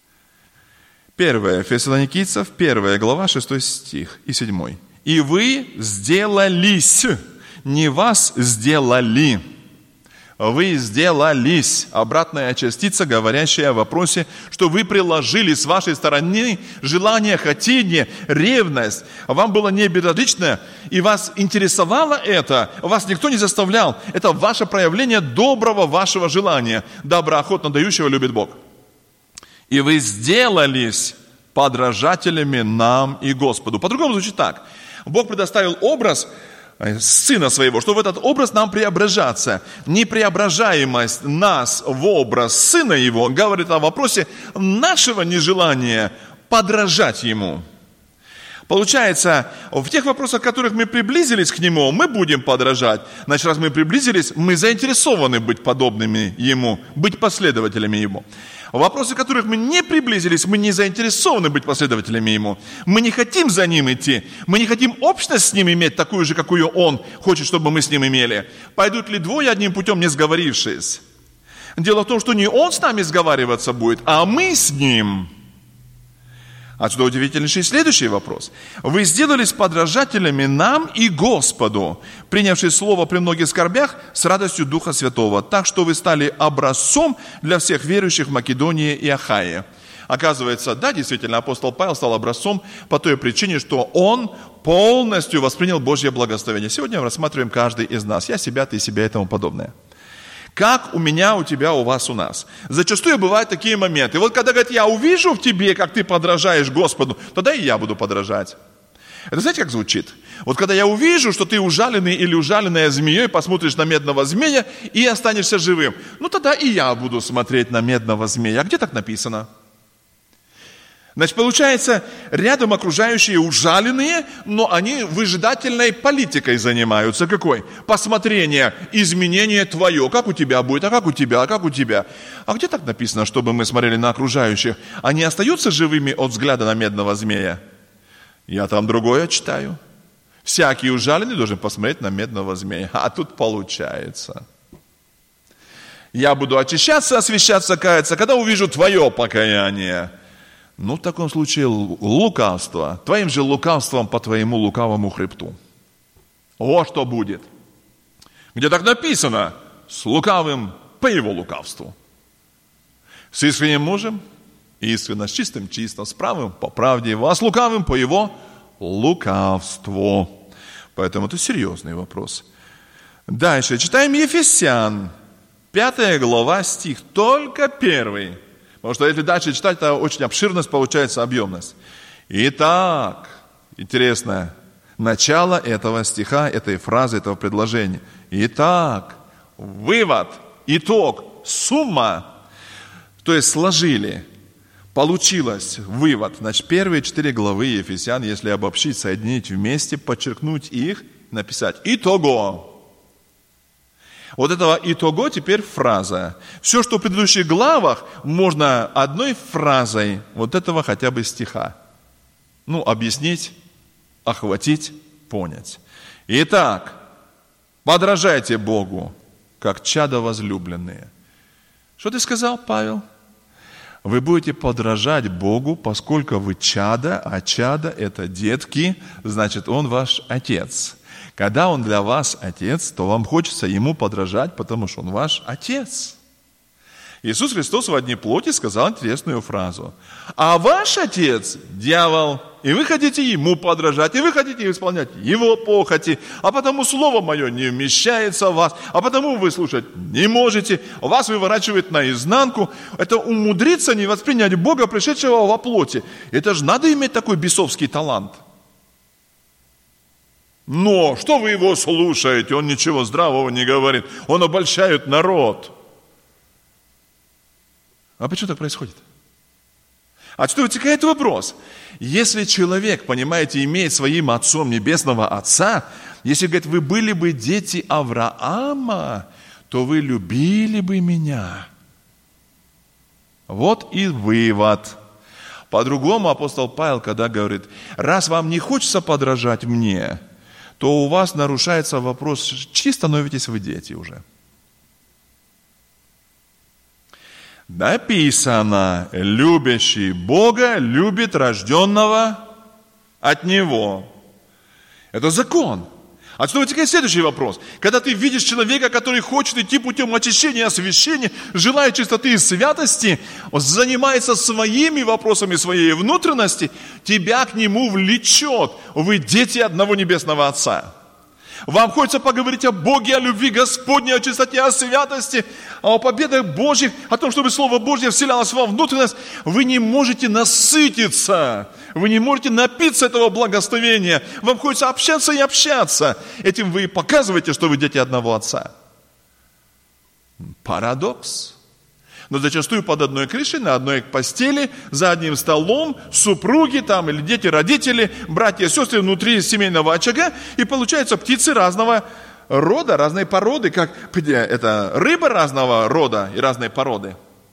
Speaker 1: 1 Фессалоникийцев, 1 глава, 6 стих и 7. «И вы сделались, не вас сделали». Вы сделались. Обратная частица, говорящая о вопросе, что вы приложили с вашей стороны желание, хотение, ревность. Вам было не безразлично, и вас интересовало это. Вас никто не заставлял. Это ваше проявление доброго вашего желания. Доброохотно дающего любит Бог. И вы сделались подражателями нам и Господу. По-другому звучит так. Бог предоставил образ Сына Своего, что в этот образ нам преображаться. Непреображаемость нас в образ Сына Его говорит о вопросе нашего нежелания подражать Ему. Получается, в тех вопросах, в которых мы приблизились к Нему, мы будем подражать. Значит, раз мы приблизились, мы заинтересованы быть подобными Ему, быть последователями Его. В вопросах, в которых мы не приблизились, мы не заинтересованы быть последователями Ему. Мы не хотим за Ним идти. Мы не хотим общность с Ним иметь, такую же, какую Он хочет, чтобы мы с Ним имели. Пойдут ли двое одним путем, не сговорившись? Дело в том, что не Он с нами сговариваться будет, а мы с Ним. Отсюда удивительнейший следующий вопрос. Вы сделались подражателями нам и Господу, принявшие слово при многих скорбях с радостью Духа Святого, так что вы стали образцом для всех верующих в Македонии и Ахае. Оказывается, да, действительно, апостол Павел стал образцом по той причине, что он полностью воспринял Божье благословение. Сегодня мы рассматриваем каждый из нас. Я себя, ты себя и тому подобное. Как у меня, у тебя, у вас, у нас. Зачастую бывают такие моменты. И вот когда говорят, я увижу в тебе, как ты подражаешь Господу, тогда и я буду подражать. Это знаете, как звучит? Вот когда я увижу, что ты ужаленный или ужаленная змеей, посмотришь на медного змея и останешься живым. Ну тогда и я буду смотреть на медного змея. А где так написано? Значит, получается, рядом окружающие ужаленные, но они выжидательной политикой занимаются. Какой? Посмотрение, изменение твое. Как у тебя будет, а как у тебя, а как у тебя. А где так написано, чтобы мы смотрели на окружающих? Они остаются живыми от взгляда на медного змея? Я там другое читаю. Всякий ужаленный должен посмотреть на медного змея. А тут получается. Я буду очищаться, освящаться, каяться, когда увижу твое покаяние. Ну, в таком случае лукавство. Твоим же лукавством по твоему лукавому хребту. Вот что будет. Где так написано? С лукавым по его лукавству. С искренним мужем искренно, с чистым чисто, с правым по правде его, а с лукавым по его лукавству. Поэтому это серьезный вопрос. Дальше читаем Ефесян, 5 глава, стих, только 1. Потому что если дальше читать, то очень обширность получается, объемность. Итак, интересно, начало этого стиха, этой фразы, этого предложения. Итак, вывод, итог, сумма, то есть сложили, получилось вывод. Значит, первые 4 главы Ефесян, если обобщить, соединить вместе, подчеркнуть их, написать итого. Вот этого итого теперь фраза. Все, что в предыдущих главах, можно одной фразой вот этого хотя бы стиха. Ну, объяснить, охватить, понять. Итак, подражайте Богу, как чада возлюбленные. Что ты сказал, Павел? Вы будете подражать Богу, поскольку вы чада, а чада – это детки, значит, Он ваш Отец. Когда Он для вас Отец, то вам хочется Ему подражать, потому что Он ваш Отец. Иисус Христос в одни плоти сказал интересную фразу. А ваш Отец – дьявол, и вы хотите Ему подражать, и вы хотите исполнять Его похоти, а потому Слово Мое не вмещается в вас, а потому вы слушать не можете, вас выворачивает наизнанку. Это умудриться не воспринять Бога, пришедшего во плоти. Это же надо иметь такой бесовский талант. Но что вы его слушаете? Он ничего здравого не говорит. Он обольщает народ. А почему так происходит? Отсюда вытекает вопрос. Если человек, понимаете, имеет своим отцом небесного Отца, если, говорит, вы были бы дети Авраама, то вы любили бы меня. Вот и вывод. По-другому апостол Павел, когда говорит, раз вам не хочется подражать мне, то у вас нарушается вопрос, чьи становитесь вы дети уже. Написано, любящий Бога любит рожденного от Него. Это закон. Отсюда вытекает следующий вопрос. Когда ты видишь человека, который хочет идти путем очищения и освящения, желает чистоты и святости, занимается своими вопросами своей внутренности, тебя к нему влечет. Вы дети одного небесного Отца. Вам хочется поговорить о Боге, о любви Господней, о чистоте, о святости, о победах Божьих, о том, чтобы Слово Божье вселялось в вашу внутренность. Вы не можете насытиться, вы не можете напиться этого благословения. Вам хочется общаться и общаться. Этим вы и показываете, что вы дети одного Отца. Парадокс. Но зачастую под одной крышей, на одной постели, за одним столом, супруги там, или дети, родители, братья, сестры внутри семейного очага, и получаются птицы разного рода, разной породы, как это рыбы разного рода и разной породы.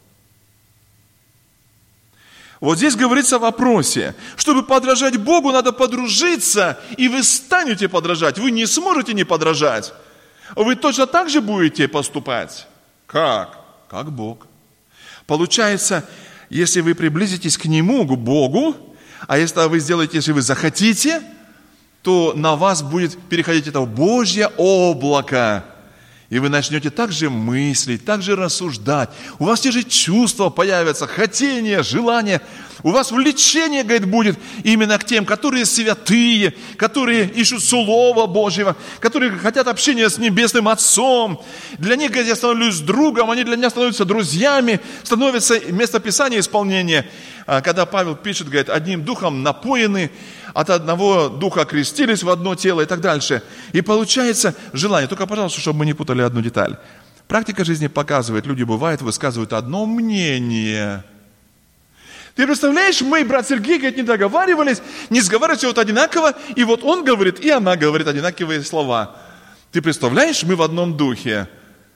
Speaker 1: Вот здесь говорится о вопросе. Чтобы подражать Богу, надо подружиться, и вы станете подражать. Вы не сможете не подражать. Вы точно так же будете поступать. Как? Как Бог. Получается, если вы приблизитесь к Нему, к Богу, а если вы сделаете, если вы захотите, то на вас будет переходить это Божье облако. И вы начнете так же мыслить, так же рассуждать. У вас те же чувства появятся, хотения, желания. У вас влечение, говорит, будет именно к тем, которые святые, которые ищут Слова Божьего, которые хотят общения с Небесным Отцом. Для них, говорит, я становлюсь другом, они для меня становятся друзьями, становится местописание исполнения. Когда Павел пишет, говорит, одним духом напоены, от одного духа крестились в одно тело и так дальше. И получается желание. Только, пожалуйста, чтобы мы не путали одну деталь. Практика жизни показывает, люди бывают, высказывают одно мнение. Ты представляешь, мы, брат Сергей, говорит, не договаривались, не сговаривались вот одинаково, и вот он говорит, и она говорит одинаковые слова. Ты представляешь, мы в одном духе.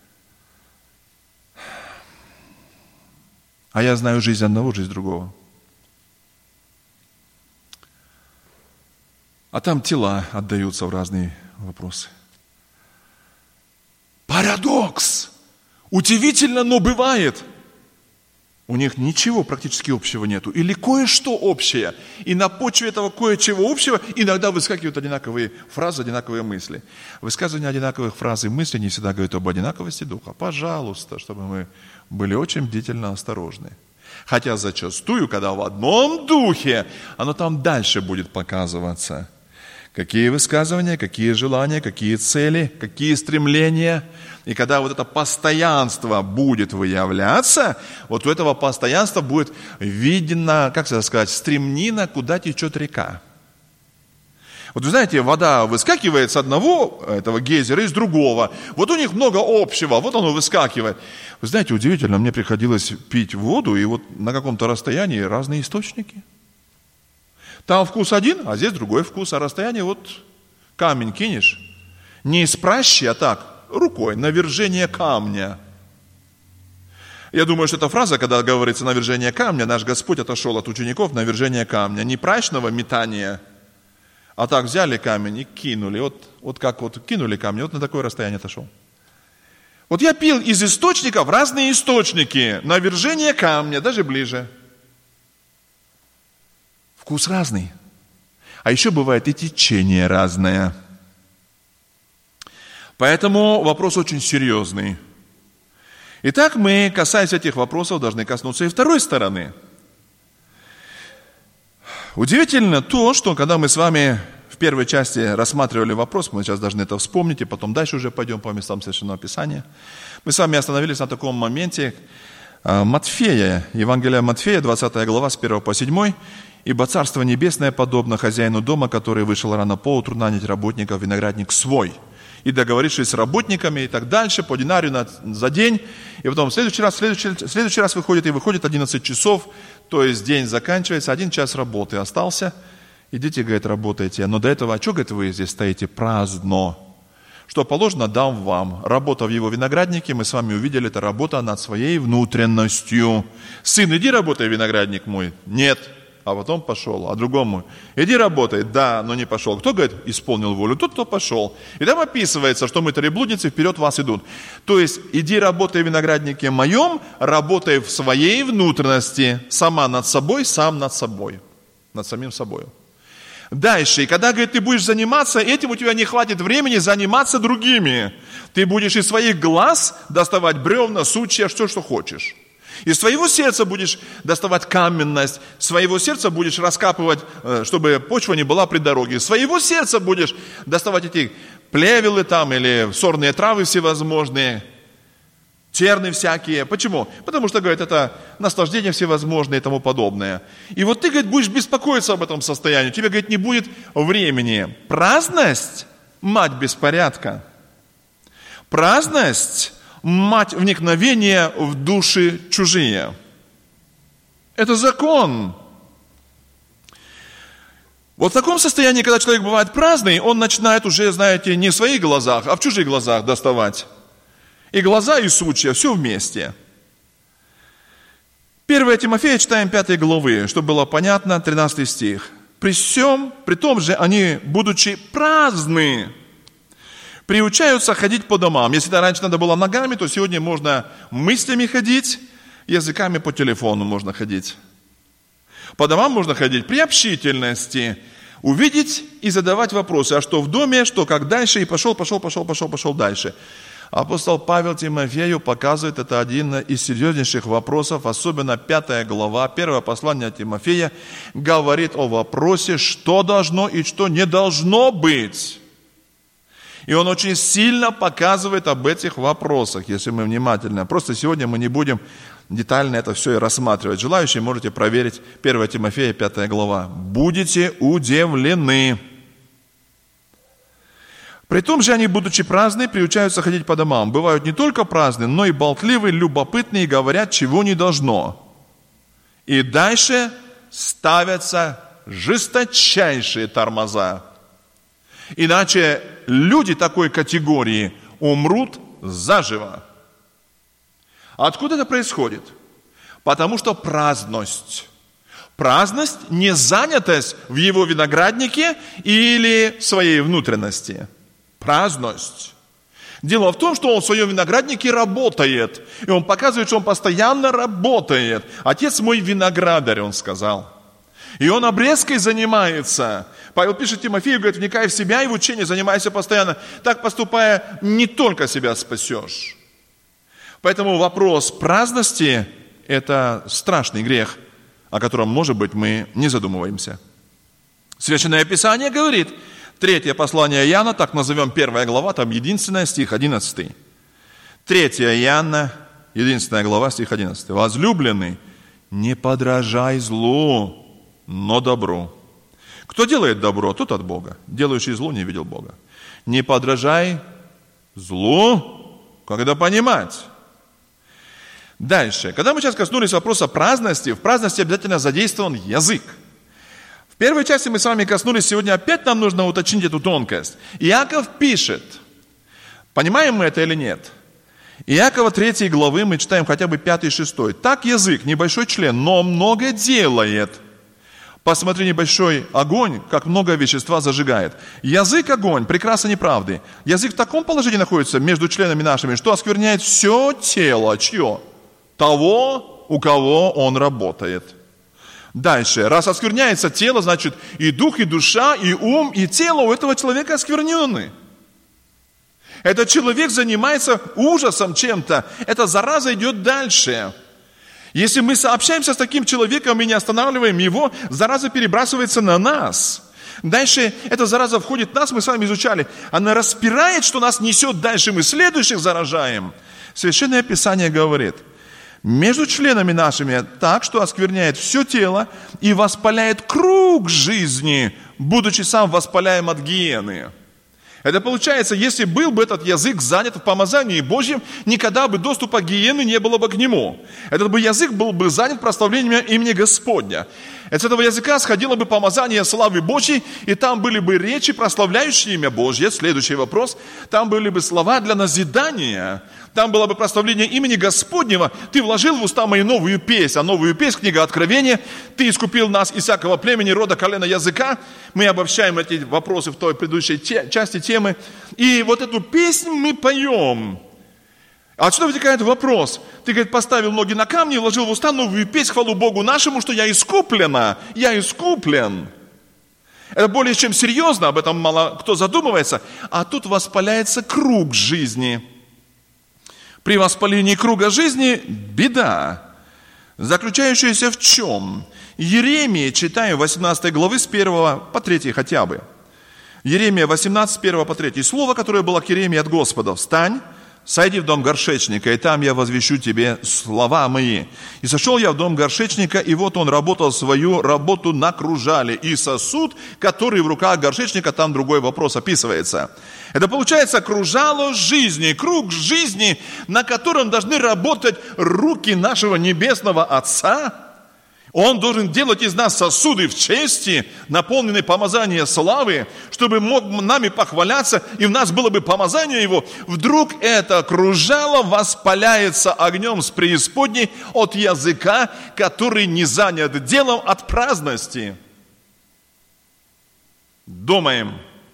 Speaker 1: А я знаю жизнь одного, жизнь другого. А там тела отдаются в разные вопросы. Парадокс! Удивительно, но бывает. У них ничего практически общего нету. Или кое-что общее. И на почве этого кое-чего общего иногда выскакивают одинаковые фразы, одинаковые мысли. Высказывание одинаковых фраз и мыслей не всегда говорит об одинаковости духа. Пожалуйста, чтобы мы были очень бдительно осторожны. Хотя зачастую, когда в одном духе, оно там дальше будет показываться. Какие высказывания, какие желания, какие цели, какие стремления. И когда вот это постоянство будет выявляться, вот у этого постоянства будет видно, как сказать, стремнина, куда течет река. Вот вы знаете, вода выскакивает с одного этого гейзера и с другого. Вот у них много общего, вот оно выскакивает. Вы знаете, удивительно, мне приходилось пить воду, и вот на каком-то расстоянии разные источники. Там вкус один, а здесь другой вкус, а расстояние вот камень кинешь. Не из пращи, а так, рукой, навержение камня. Я думаю, что эта фраза, когда говорится навержение камня, наш Господь отошел от учеников навержение камня. Не прачного метания, а так взяли камень и кинули. Вот как вот кинули камень, вот на такое расстояние отошел. Вот я пил из источников разные источники. Навержение камня, даже ближе. Вкус разный. А еще бывает и течение разное. Поэтому вопрос очень серьезный. Итак, мы, касаясь этих вопросов, должны коснуться и второй стороны. Удивительно то, что когда мы с вами в первой части рассматривали вопрос, мы сейчас должны это вспомнить, и потом дальше уже пойдем по местам Священного Писания. Мы с вами остановились на таком моменте Матфея, Евангелие Матфея, 20 глава, с 1 по 7. «Ибо Царство Небесное подобно хозяину дома, который вышел рано поутру нанять работников в виноградник свой, и договорившись с работниками и так дальше, по динарию за день. И потом в следующий раз выходит 11 часов, то есть день заканчивается, 1 час работы остался. Идите, говорит, работайте. Но до этого, а что, говорит, вы здесь стоите праздно? Что положено, дам вам. Работа в его винограднике, мы с вами увидели, это работа над своей внутренностью. Сын, иди работай, виноградник мой. Нет. А потом пошел. А другому, иди работай. Да, но не пошел. Кто, говорит, исполнил волю? Тот, кто пошел. И там описывается, что мытари блудницы вперед вас идут. То есть, иди работай в винограднике моем, работай в своей внутренности. Сама над собой, сам над собой. Над самим собой. Дальше, и когда, говорит, ты будешь заниматься этим, у тебя не хватит времени заниматься другими. Ты будешь из своих глаз доставать бревна, сучья, все, что хочешь. Из своего сердца будешь доставать каменность, из своего сердца будешь раскапывать, чтобы почва не была при дороге. Из своего сердца будешь доставать эти плевелы там или сорные травы всевозможные, терны всякие. Почему? Потому что, говорит, это наслаждение всевозможные и тому подобное. И вот ты, говорит, будешь беспокоиться об этом состоянии. У тебя, говорит, не будет времени. Праздность – мать беспорядка. Праздность – мать вникновения в души чужие. Это закон. Вот в таком состоянии, когда человек бывает праздный, он начинает уже, знаете, не в своих глазах, а в чужих глазах доставать. И глаза, и сучья, все вместе. 1 Тимофея читаем 5 главы, чтобы было понятно, 13 стих. При том же они, будучи праздны, приучаются ходить по домам. Если раньше надо было ногами, то сегодня можно мыслями ходить, языками по телефону можно ходить. По домам можно ходить при общительности, увидеть и задавать вопросы. А что в доме, что как дальше, и пошел дальше. Апостол Павел Тимофею показывает, это один из серьезнейших вопросов, особенно 5 глава, 1 послание Тимофея, говорит о вопросе, что должно и что не должно быть. И он очень сильно показывает об этих вопросах, если мы внимательно. Просто сегодня мы не будем детально это все и рассматривать. Желающие можете проверить 1 Тимофея, 5 глава. «Будете удивлены». При том же они, будучи праздны, приучаются ходить по домам. Бывают не только праздны, но и болтливые, любопытные, и говорят, чего не должно. И дальше ставятся жесточайшие тормоза. Иначе люди такой категории умрут заживо. Откуда это происходит? Потому что праздность. Праздность, не занятость в его винограднике или своей внутренности. Праздность. Дело в том, что он в своем винограднике работает. И он показывает, что он постоянно работает. Отец мой виноградарь, он сказал. И он обрезкой занимается. Павел пишет Тимофею, говорит, вникай в себя и в учение, занимайся постоянно. Так поступая, не только себя спасешь. Поэтому вопрос праздности – это страшный грех, о котором, может быть, мы не задумываемся. Священное Писание говорит, 3 послание Иоанна, так назовем 1 глава, там единственный стих 11. 3 Иоанна, единственная глава, стих 11. «Возлюбленный, не подражай злу, но добру. Кто делает добро, тот от Бога. Делающий зло не видел Бога. Не подражай злу, когда понимать». Дальше. Когда мы сейчас коснулись вопроса праздности, в праздности обязательно задействован язык. В первой части мы с вами коснулись, сегодня опять нам нужно уточнить эту тонкость. Иаков пишет, понимаем мы это или нет? Иакова 3 главы мы читаем хотя бы 5 и 6. «Так язык, небольшой член, но много делает. Посмотри, небольшой огонь, как много вещества зажигает». Язык – огонь, прекраса неправды. Язык в таком положении находится между членами нашими, что оскверняет все тело. Чье? Того, у кого он работает. Дальше. Раз оскверняется тело, значит и дух, и душа, и ум, и тело у этого человека осквернены. Этот человек занимается ужасом чем-то. Эта зараза идет дальше. Если мы сообщаемся с таким человеком и не останавливаем его, зараза перебрасывается на нас. Дальше эта зараза входит в нас, мы с вами изучали. Она распирает, что нас несет дальше, мы следующих заражаем. Священное Писание говорит, между членами нашими так, что оскверняет все тело и воспаляет круг жизни, будучи сам воспаляем от гиены. Это получается, если был бы этот язык занят в помазании Божьем, никогда бы доступа гиены не было бы к нему. Этот бы язык был бы занят прославлением имени Господня. С этого языка сходило бы помазание славы Божьей, и там были бы речи, прославляющие имя Божье. Следующий вопрос. Там были бы слова для назидания. Там было бы прославление имени Господнего. Ты вложил в уста мои новую песнь. А новую песнь, книга Откровения. Ты искупил нас из всякого племени, рода, колена, языка. Мы обобщаем эти вопросы в той предыдущей части темы. И вот эту песнь мы поем. А отсюда вытекает вопрос. Ты, говорит, поставил ноги на камни и вложил в уста новую песнь, хвалу Богу нашему, что я искуплена. Я искуплен. Это более чем серьезно, об этом мало кто задумывается. А тут воспаляется круг жизни. При воспалении круга жизни беда, заключающаяся в чем? Еремия, читаем 18 главы с 1 по 3 хотя бы. Еремия 18, с 1 по 3. Слово, которое было к Еремии от Господа. «Встань, сойди в дом горшечника, и там я возвещу тебе слова мои. И сошел я в дом горшечника, и вот он работал свою работу на кружале. И сосуд, который в руках горшечника, там другой вопрос описывается». Это получается кружало жизни, круг жизни, на котором должны работать руки нашего Небесного Отца. Он должен делать из нас сосуды в чести, наполненные помазанием славы, чтобы мог нами похваляться, и в нас было бы помазание Его. Вдруг это кружало воспаляется огнем с преисподней от языка, который не занят делом от праздности. Думаем,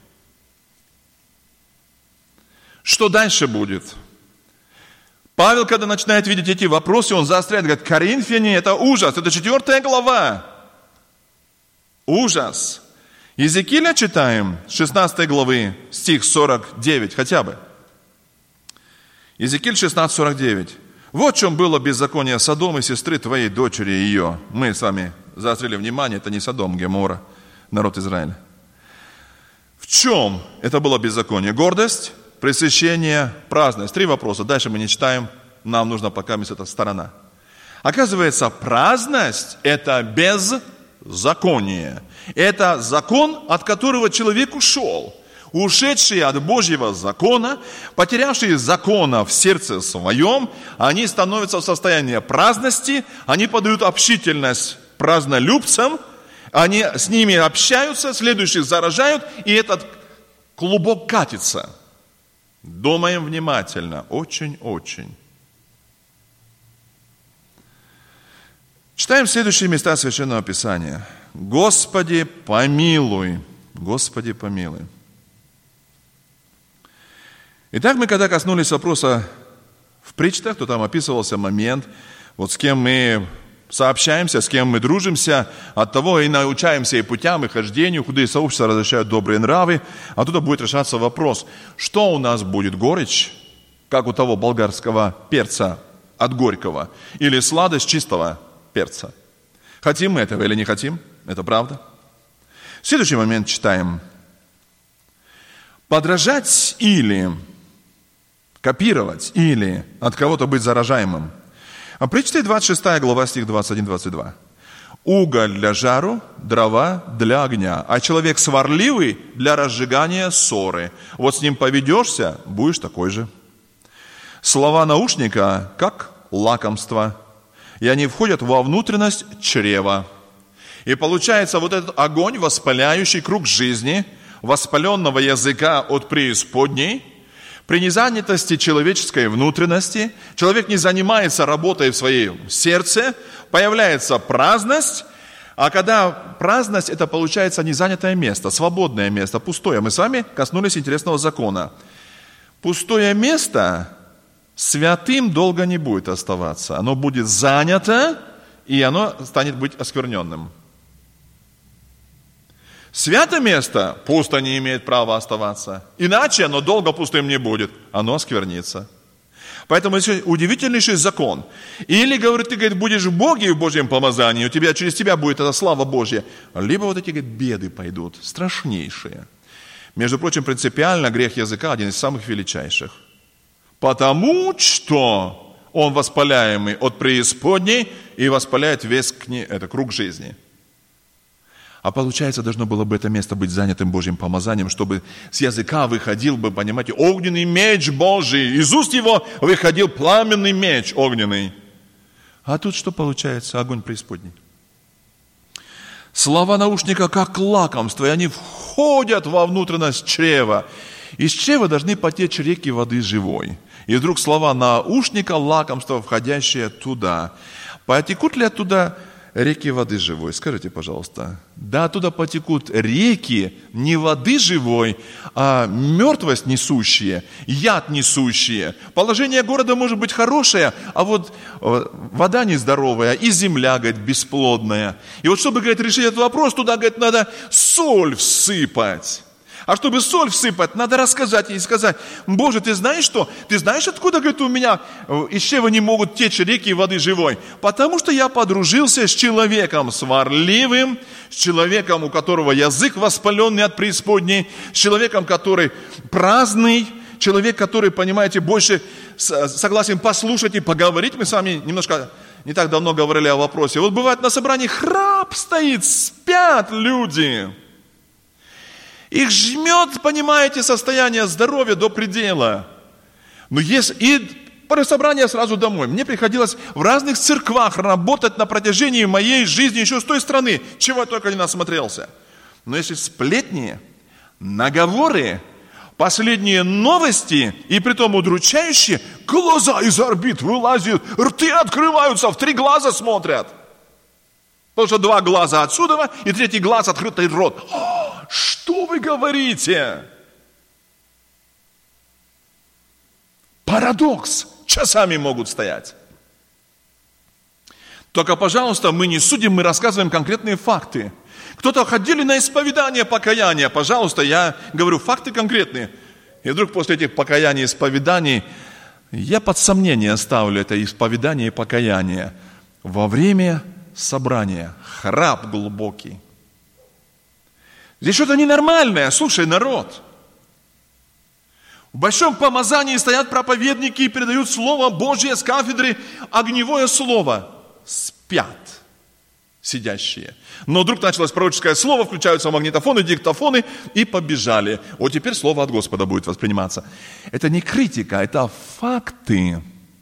Speaker 1: что дальше будет? Павел, когда начинает видеть эти вопросы, он заостряет, говорит, Коринфяне, это ужас, это 4 глава. Ужас. Иезекииля читаем, 16 главы, стих 49 хотя бы. Иезекииль 16, 49. «Вот в чем было беззаконие Содома и сестры твоей дочери ее». Мы с вами заострили внимание, это не Содом, Гоморра, народ Израиля. В чем это было беззаконие? Гордость, пресыщение, праздность. 3 вопроса. Дальше мы не читаем. Нам нужно пока эта сторона. Оказывается, праздность – это беззаконие. Это закон, от которого человек ушел. Ушедшие от Божьего закона, потерявшие закона в сердце своем, они становятся в состоянии праздности, они подают общительность празднолюбцам, они с ними общаются, следующих заражают, и этот клубок катится. Думаем внимательно, очень-очень. Читаем следующие места Священного Писания. «Господи, помилуй! Господи, помилуй!» Итак, мы когда коснулись вопроса в притчах, то там описывался момент, вот с кем мы сообщаемся, с кем мы дружимся, от того и научаемся и путям, и хождению, худые сообщества возвращают добрые нравы. Оттуда будет решаться вопрос, что у нас будет, горечь, как у того болгарского перца от горького, или сладость чистого перца. Хотим мы этого или не хотим? Это правда. Следующий момент читаем. Подражать или копировать, или от кого-то быть заражаемым. А прочитай 26 глава, стих 21-22. «Уголь для жару, дрова для огня, а человек сварливый для разжигания ссоры. Вот с ним поведешься, будешь такой же». Слова наушника, как лакомство, и они входят во внутренность чрева. И получается вот этот огонь, воспаляющий круг жизни, воспаленного языка от преисподней. При незанятости человеческой внутренности человек не занимается работой в своем сердце, появляется праздность, а когда праздность, это получается незанятое место, свободное место, пустое. Мы с вами коснулись интересного закона. Пустое место святым долго не будет оставаться. Оно будет занято, и оно станет быть оскверненным. Святое место пусто не имеет права оставаться. Иначе оно долго пустым не будет. Оно осквернится. Поэтому это удивительнейший закон. Или, говорит, ты, говорит, будешь в Боге и в Божьем помазании, через тебя будет эта слава Божья. Либо вот эти, говорит, беды пойдут, страшнейшие. Между прочим, принципиально грех языка один из самых величайших. Потому что он воспаляемый от преисподней и воспаляет весь круг жизни. А получается, должно было бы это место быть занятым Божьим помазанием, чтобы с языка выходил бы, понимаете, огненный меч Божий. Из уст его выходил пламенный меч огненный. А тут что получается? Огонь преисподней. Слова наушника как лакомство, и они входят во внутренность чрева. Из чрева должны потечь реки воды живой. И вдруг слова наушника, лакомство, входящее туда. Потекут ли оттуда реки воды живой? Скажите, пожалуйста. Да, оттуда потекут реки не воды живой, а мертвость несущие, яд несущие. Положение города может быть хорошее, а вот вода нездоровая и земля, говорит, бесплодная. И вот чтобы, говорит, решить этот вопрос, туда, говорит, надо соль всыпать. А чтобы соль всыпать, надо рассказать ей и сказать: Боже, ты знаешь что? Ты знаешь, откуда, говорит, у меня из чрева не могут течь реки воды живой? Потому что я подружился с человеком сварливым, с человеком, у которого язык воспаленный от преисподней, с человеком, который праздный, человек, который, понимаете, больше согласен послушать и поговорить. Мы с вами немножко не так давно говорили о вопросе. Вот бывает на собрании храп стоит, спят люди. Их жмет, понимаете, состояние здоровья до предела. Но если и после собрания сразу домой. Мне приходилось в разных церквах работать на протяжении моей жизни еще с той страны, чего я только не насмотрелся. Но если сплетни, наговоры, последние новости, и притом удручающие, глаза из орбит вылазят, рты открываются, в 3 глаза смотрят. Потому что 2 глаза отсюда, и 3 глаз открытый рот. Что вы говорите? Парадокс. Часами могут стоять. Только, пожалуйста, мы не судим, мы рассказываем конкретные факты. Кто-то ходили на исповедание, покаяние. Пожалуйста, я говорю факты конкретные. И вдруг после этих покаяний, исповеданий, я под сомнение ставлю это исповедание и покаяние. Во время собрания храп глубокий. Здесь что-то ненормальное. Слушай, народ. В большом помазании стоят проповедники и передают Слово Божье с кафедры, огневое слово. Спят сидящие. Но вдруг началось пророческое слово, включаются магнитофоны, диктофоны и побежали. Вот теперь слово от Господа будет восприниматься. Это не критика, это факты.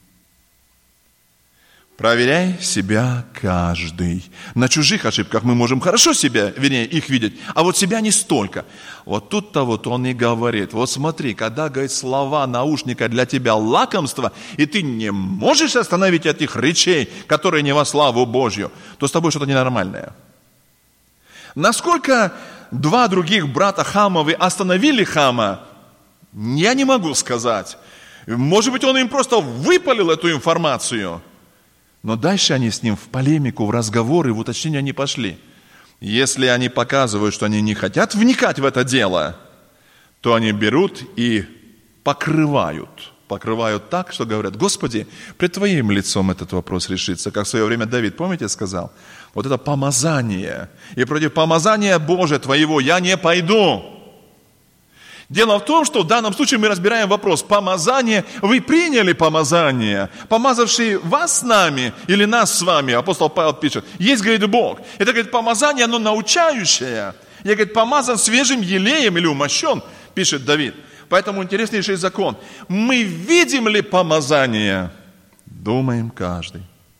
Speaker 1: Проверяй себя каждый. На чужих ошибках мы можем хорошо себя, вернее, их видеть, а вот себя не столько. Вот тут-то вот он и говорит: вот смотри, когда, говорит, слова наушника для тебя лакомство, и ты не можешь остановить этих речей, которые не во славу Божью, то с тобой что-то ненормальное. Насколько 2 других брата Хамовы остановили Хама, я не могу сказать. Может быть, он им просто выпалил эту информацию. Но дальше они с ним в полемику, в разговоры, в уточнения не пошли. Если они показывают, что они не хотят вникать в это дело, то они берут и покрывают так, что говорят: Господи, пред Твоим лицом этот вопрос решится. Как в свое время Давид, помните, сказал? Вот это помазание. И против помазания Божия Твоего я не пойду. Дело в том, что в данном случае мы разбираем вопрос помазания. Вы приняли помазание, помазавший вас с нами или нас с вами. Апостол Павел пишет: есть, говорит, Бог. Это, говорит, помазание, оно научающее. Я, говорит, помазан свежим елеем или умощен, пишет Давид. Поэтому интереснейший закон. Мы видим ли помазание? Думаем каждый.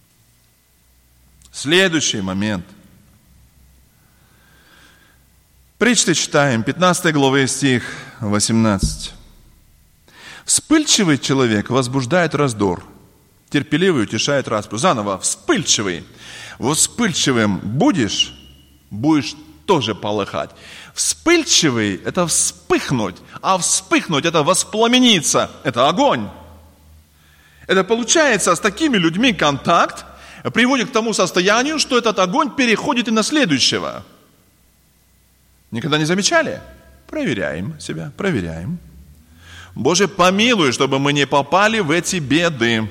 Speaker 1: Следующий момент. Притчи читаем, 15 главы, стих 18. Вспыльчивый человек возбуждает раздор, терпеливый утешает распру. Заново, вспыльчивый. Вот вспыльчивым будешь тоже полыхать. Вспыльчивый – это вспыхнуть, а вспыхнуть – это воспламениться, это огонь. Это получается, с такими людьми контакт приводит к тому состоянию, что этот огонь переходит и на следующего. Никогда не замечали? Проверяем себя, проверяем. Боже, помилуй, чтобы мы не попали в эти беды.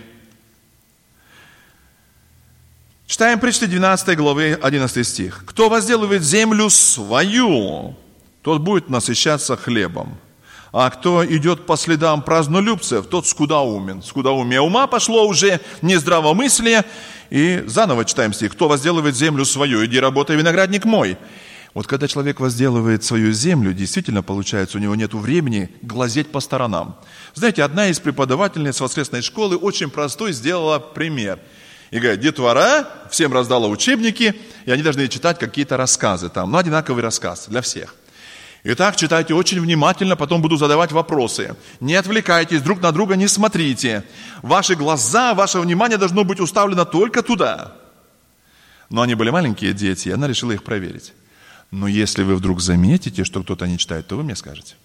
Speaker 1: Читаем Притчи 12 главы, 11 стих. Кто возделывает землю свою, тот будет насыщаться хлебом. А кто идет по следам празднолюбцев, тот скудоумен. Скудоумие ума пошло уже, не здравомыслие. И заново читаем стих. Кто возделывает землю свою, иди работай, виноградник мой. Вот когда человек возделывает свою землю, действительно, получается, у него нет времени глазеть по сторонам. Знаете, одна из преподавательниц воскресной школы очень простой сделала пример. И говорит, детвора всем раздала учебники, и они должны читать какие-то рассказы там, ну, одинаковый рассказ для всех. Итак, читайте очень внимательно, потом буду задавать вопросы. Не отвлекайтесь, друг на друга не смотрите. Ваши глаза, ваше внимание должно быть уставлено только туда. Но они были маленькие дети, и она решила их проверить. Но если вы вдруг заметите, что кто-то не читает, то вы мне скажете.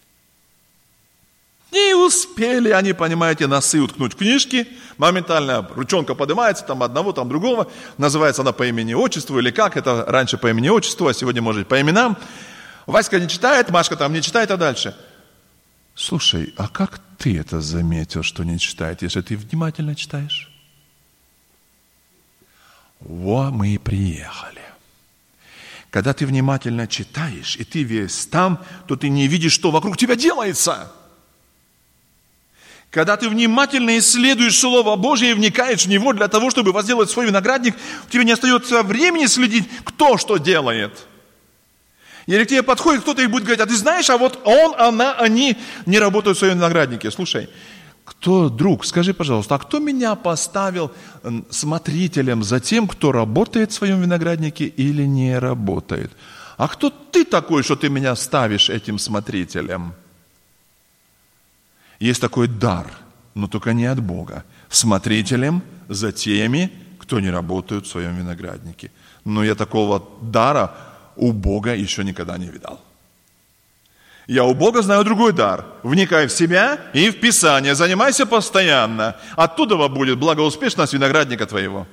Speaker 1: Не успели они, понимаете, носы уткнуть в книжки, моментально ручонка поднимается, там одного, там другого, называется она по имени-отчеству, или как, это раньше по имени-отчеству, а сегодня, может, по именам. Васька не читает, Машка там не читает, а дальше. Слушай, а как ты это заметил, что не читает, если ты внимательно читаешь? Во, мы и приехали. Когда ты внимательно читаешь, и ты весь там, то ты не видишь, что вокруг тебя делается. Когда ты внимательно исследуешь Слово Божие и вникаешь в него для того, чтобы возделать свой виноградник, у тебя не остается времени следить, кто что делает. Или к тебе подходит кто-то и будет говорить, а ты знаешь, а вот он, она, они не работают в своем винограднике. Слушай, кто, друг, скажи, пожалуйста, а кто меня поставил смотрителем за тем, кто работает в своем винограднике или не работает? А кто ты такой, что ты меня ставишь этим смотрителем? Есть такой дар, но только не от Бога. Смотрителем за теми, кто не работает в своем винограднике. Но я такого дара у Бога еще никогда не видал. Я у Бога знаю другой дар. Вникай в себя и в Писание. Занимайся постоянно. Оттуда будет благоуспешность виноградника твоего.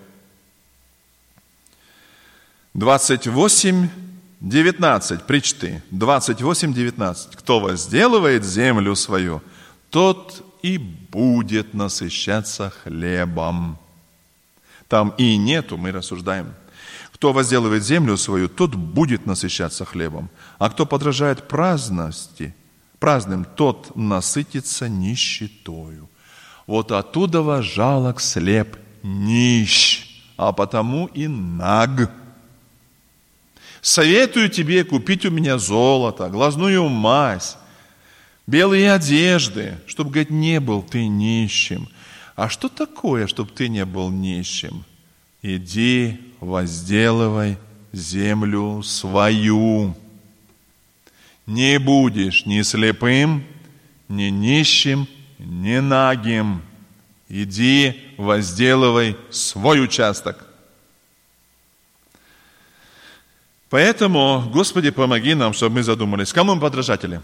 Speaker 1: 28:19. Причты. 28:19. Кто возделывает землю свою, тот и будет насыщаться хлебом. Там и нету, мы рассуждаем. Кто возделывает землю свою, тот будет насыщаться хлебом. А кто подражает праздным, тот насытится нищетою. Вот оттуда жалок слеп, нищ, а потому и наг. Советую тебе купить у меня золото, глазную мазь, белые одежды, чтобы, говорит, не был ты нищим. А что такое, чтобы ты не был нищим? Иди, возделывай землю свою. Не будешь ни слепым, ни нищим, ни нагим. Иди, возделывай свой участок. Поэтому, Господи, помоги нам, чтобы мы задумались, кому мы подражатели?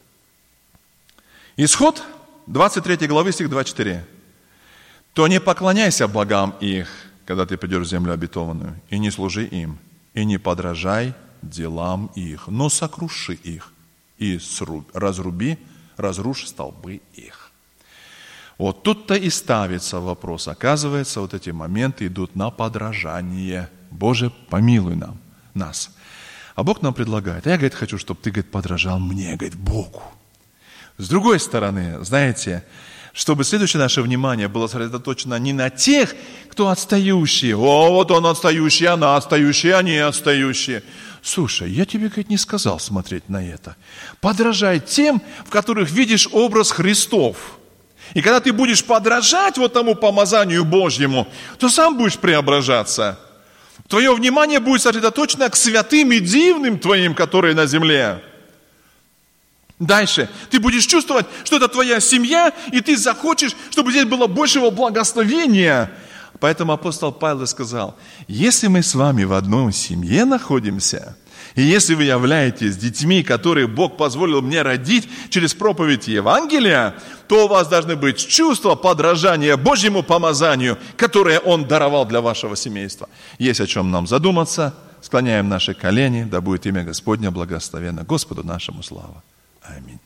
Speaker 1: Исход 23 главы, стих 24. То не поклоняйся богам их, когда ты придешь в землю обетованную, и не служи им, и не подражай делам их, но сокруши их, и разрушь столбы их. Вот тут-то и ставится вопрос. Оказывается, вот эти моменты идут на подражание. Боже, помилуй нас. А Бог нам предлагает. А я, говорит, хочу, чтобы ты, говорит, подражал мне, говорит, Богу. С другой стороны, знаете, чтобы следующее наше внимание было сосредоточено не на тех, кто отстающие. О, вот он отстающий, она отстающая, они отстающие. Слушай, я тебе, говорит, не сказал смотреть на это. Подражай тем, в которых видишь образ Христов. И когда ты будешь подражать вот тому помазанию Божьему, то сам будешь преображаться. Твое внимание будет сосредоточено к святым и дивным твоим, которые на земле. Дальше. Ты будешь чувствовать, что это твоя семья, и ты захочешь, чтобы здесь было большего благословения. Поэтому апостол Павел сказал, если мы с вами в одной семье находимся, и если вы являетесь детьми, которые Бог позволил мне родить через проповедь Евангелия, то у вас должны быть чувства подражания Божьему помазанию, которое Он даровал для вашего семейства. Есть о чем нам задуматься. Склоняем наши колени, да будет имя Господне благословенно. Господу нашему слава. Аминь.